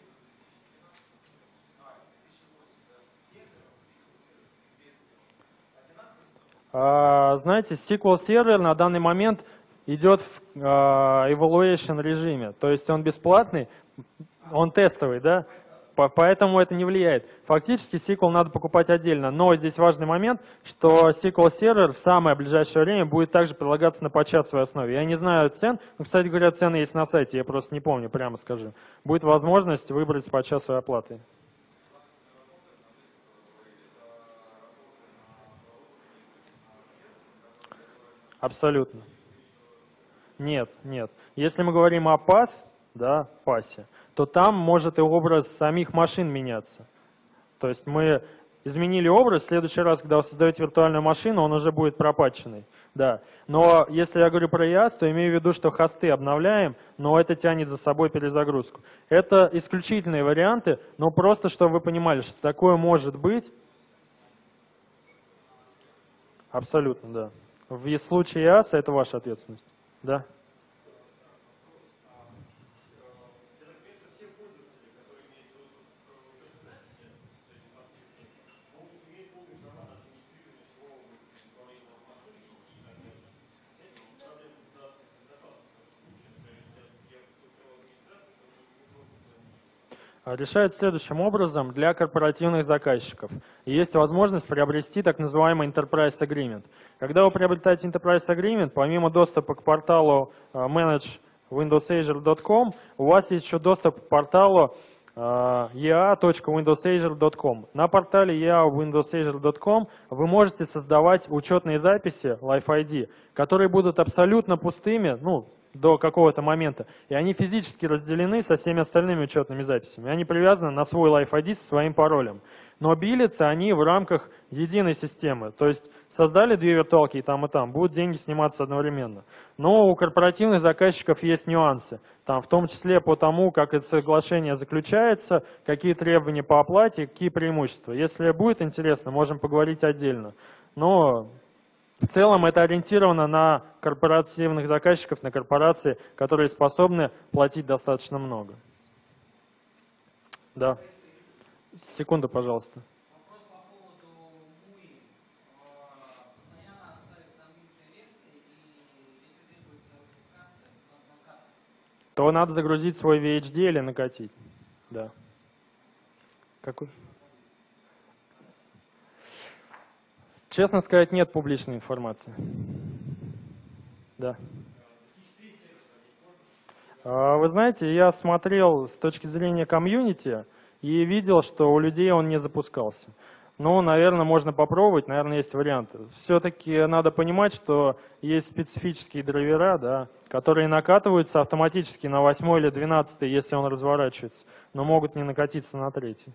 А, знаете, сиквел сервер на данный момент идет в а, evaluation режиме, то есть он бесплатный, он тестовый, да, поэтому это не влияет. Фактически сиквел надо покупать отдельно, но здесь важный момент, что сиквел сервер в самое ближайшее время будет также прилагаться на почасовой основе. Я не знаю цен, но, кстати говоря, цены есть на сайте, я просто не помню, прямо скажу. Будет возможность выбрать с почасовой оплатой. Абсолютно. Нет, нет. Если мы говорим о пас, да, пасе, то там может и образ самих машин меняться. То есть мы изменили образ, в следующий раз, когда вы создаете виртуальную машину, он уже будет пропатченный. Да. Но если я говорю про яс, то имею в виду, что хосты обновляем, но это тянет за собой перезагрузку. Это исключительные варианты, но просто, чтобы вы понимали, что такое может быть. Абсолютно, да. В случае яс это ваша ответственность. Да. Решает следующим образом для корпоративных заказчиков. Есть возможность приобрести так называемый Enterprise Agreement. Когда вы приобретаете Enterprise Agreement, помимо доступа к порталу manage windows azure точка com, у вас есть еще доступ к порталу и эй точка windows azure точка com. На портале и эй точка windows azure точка com вы можете создавать учетные записи Life ай ди, которые будут абсолютно пустыми, ну, до какого-то момента, и они физически разделены со всеми остальными учетными записями. Они привязаны на свой Life ай ди со своим паролем. Но билятся они в рамках единой системы. То есть создали две виртуалки и там, и там, будут деньги сниматься одновременно. Но у корпоративных заказчиков есть нюансы. Там, в том числе по тому, как это соглашение заключается, какие требования по оплате, какие преимущества. Если будет интересно, можем поговорить отдельно. Но в целом это ориентировано на корпоративных заказчиков, на корпорации, которые способны платить достаточно много. Да. Секунду, пожалуйста. Вопрос по поводу муи. Постоянно ставится английская версия, и если требуется аутентификация от банка, то надо загрузить свой ви эйч ди или накатить. Да. Какой? Честно сказать, нет публичной информации. Да. Вы знаете, я смотрел с точки зрения комьюнити и видел, что у людей он не запускался. Ну, наверное, можно попробовать, наверное, есть варианты. Все-таки надо понимать, что есть специфические драйвера, да, которые накатываются автоматически на восьмой или двенадцатый, если он разворачивается, но могут не накатиться на третий.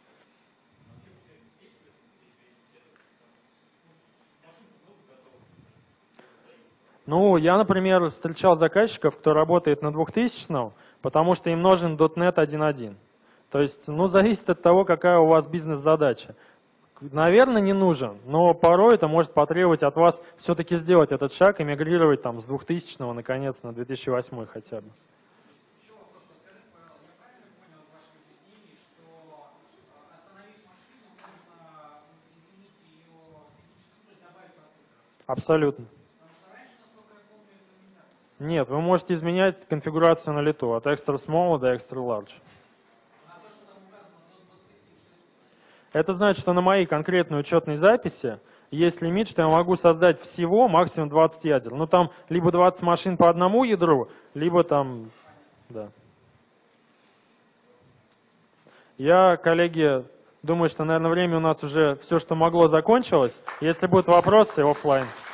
Ну, я, например, встречал заказчиков, кто работает на двухтысячном, потому что им нужен .нет один точка один. То есть, ну, зависит от того, какая у вас бизнес-задача. Наверное, не нужен, но порой это может потребовать от вас все-таки сделать этот шаг и мигрировать там с двухтысячного, наконец, на две тысячи восьмой хотя бы. еще вопрос. Скажите, пожалуйста, я правильно понял из ваших объяснений, что остановив машину, можно изменить ее физическую, то есть добавить процессор? Абсолютно. Нет, вы можете изменять конфигурацию на лету от extra small до extra large. А то, что там указано до двадцати, Это значит, что на моей конкретной учетной записи есть лимит, что я могу создать всего максимум двадцать ядер. Ну там либо двадцать машин по одному ядру, либо там, да. Я, коллеги, думаю, что, наверное, время у нас уже все, что могло, закончилось. Если будут вопросы, офлайн.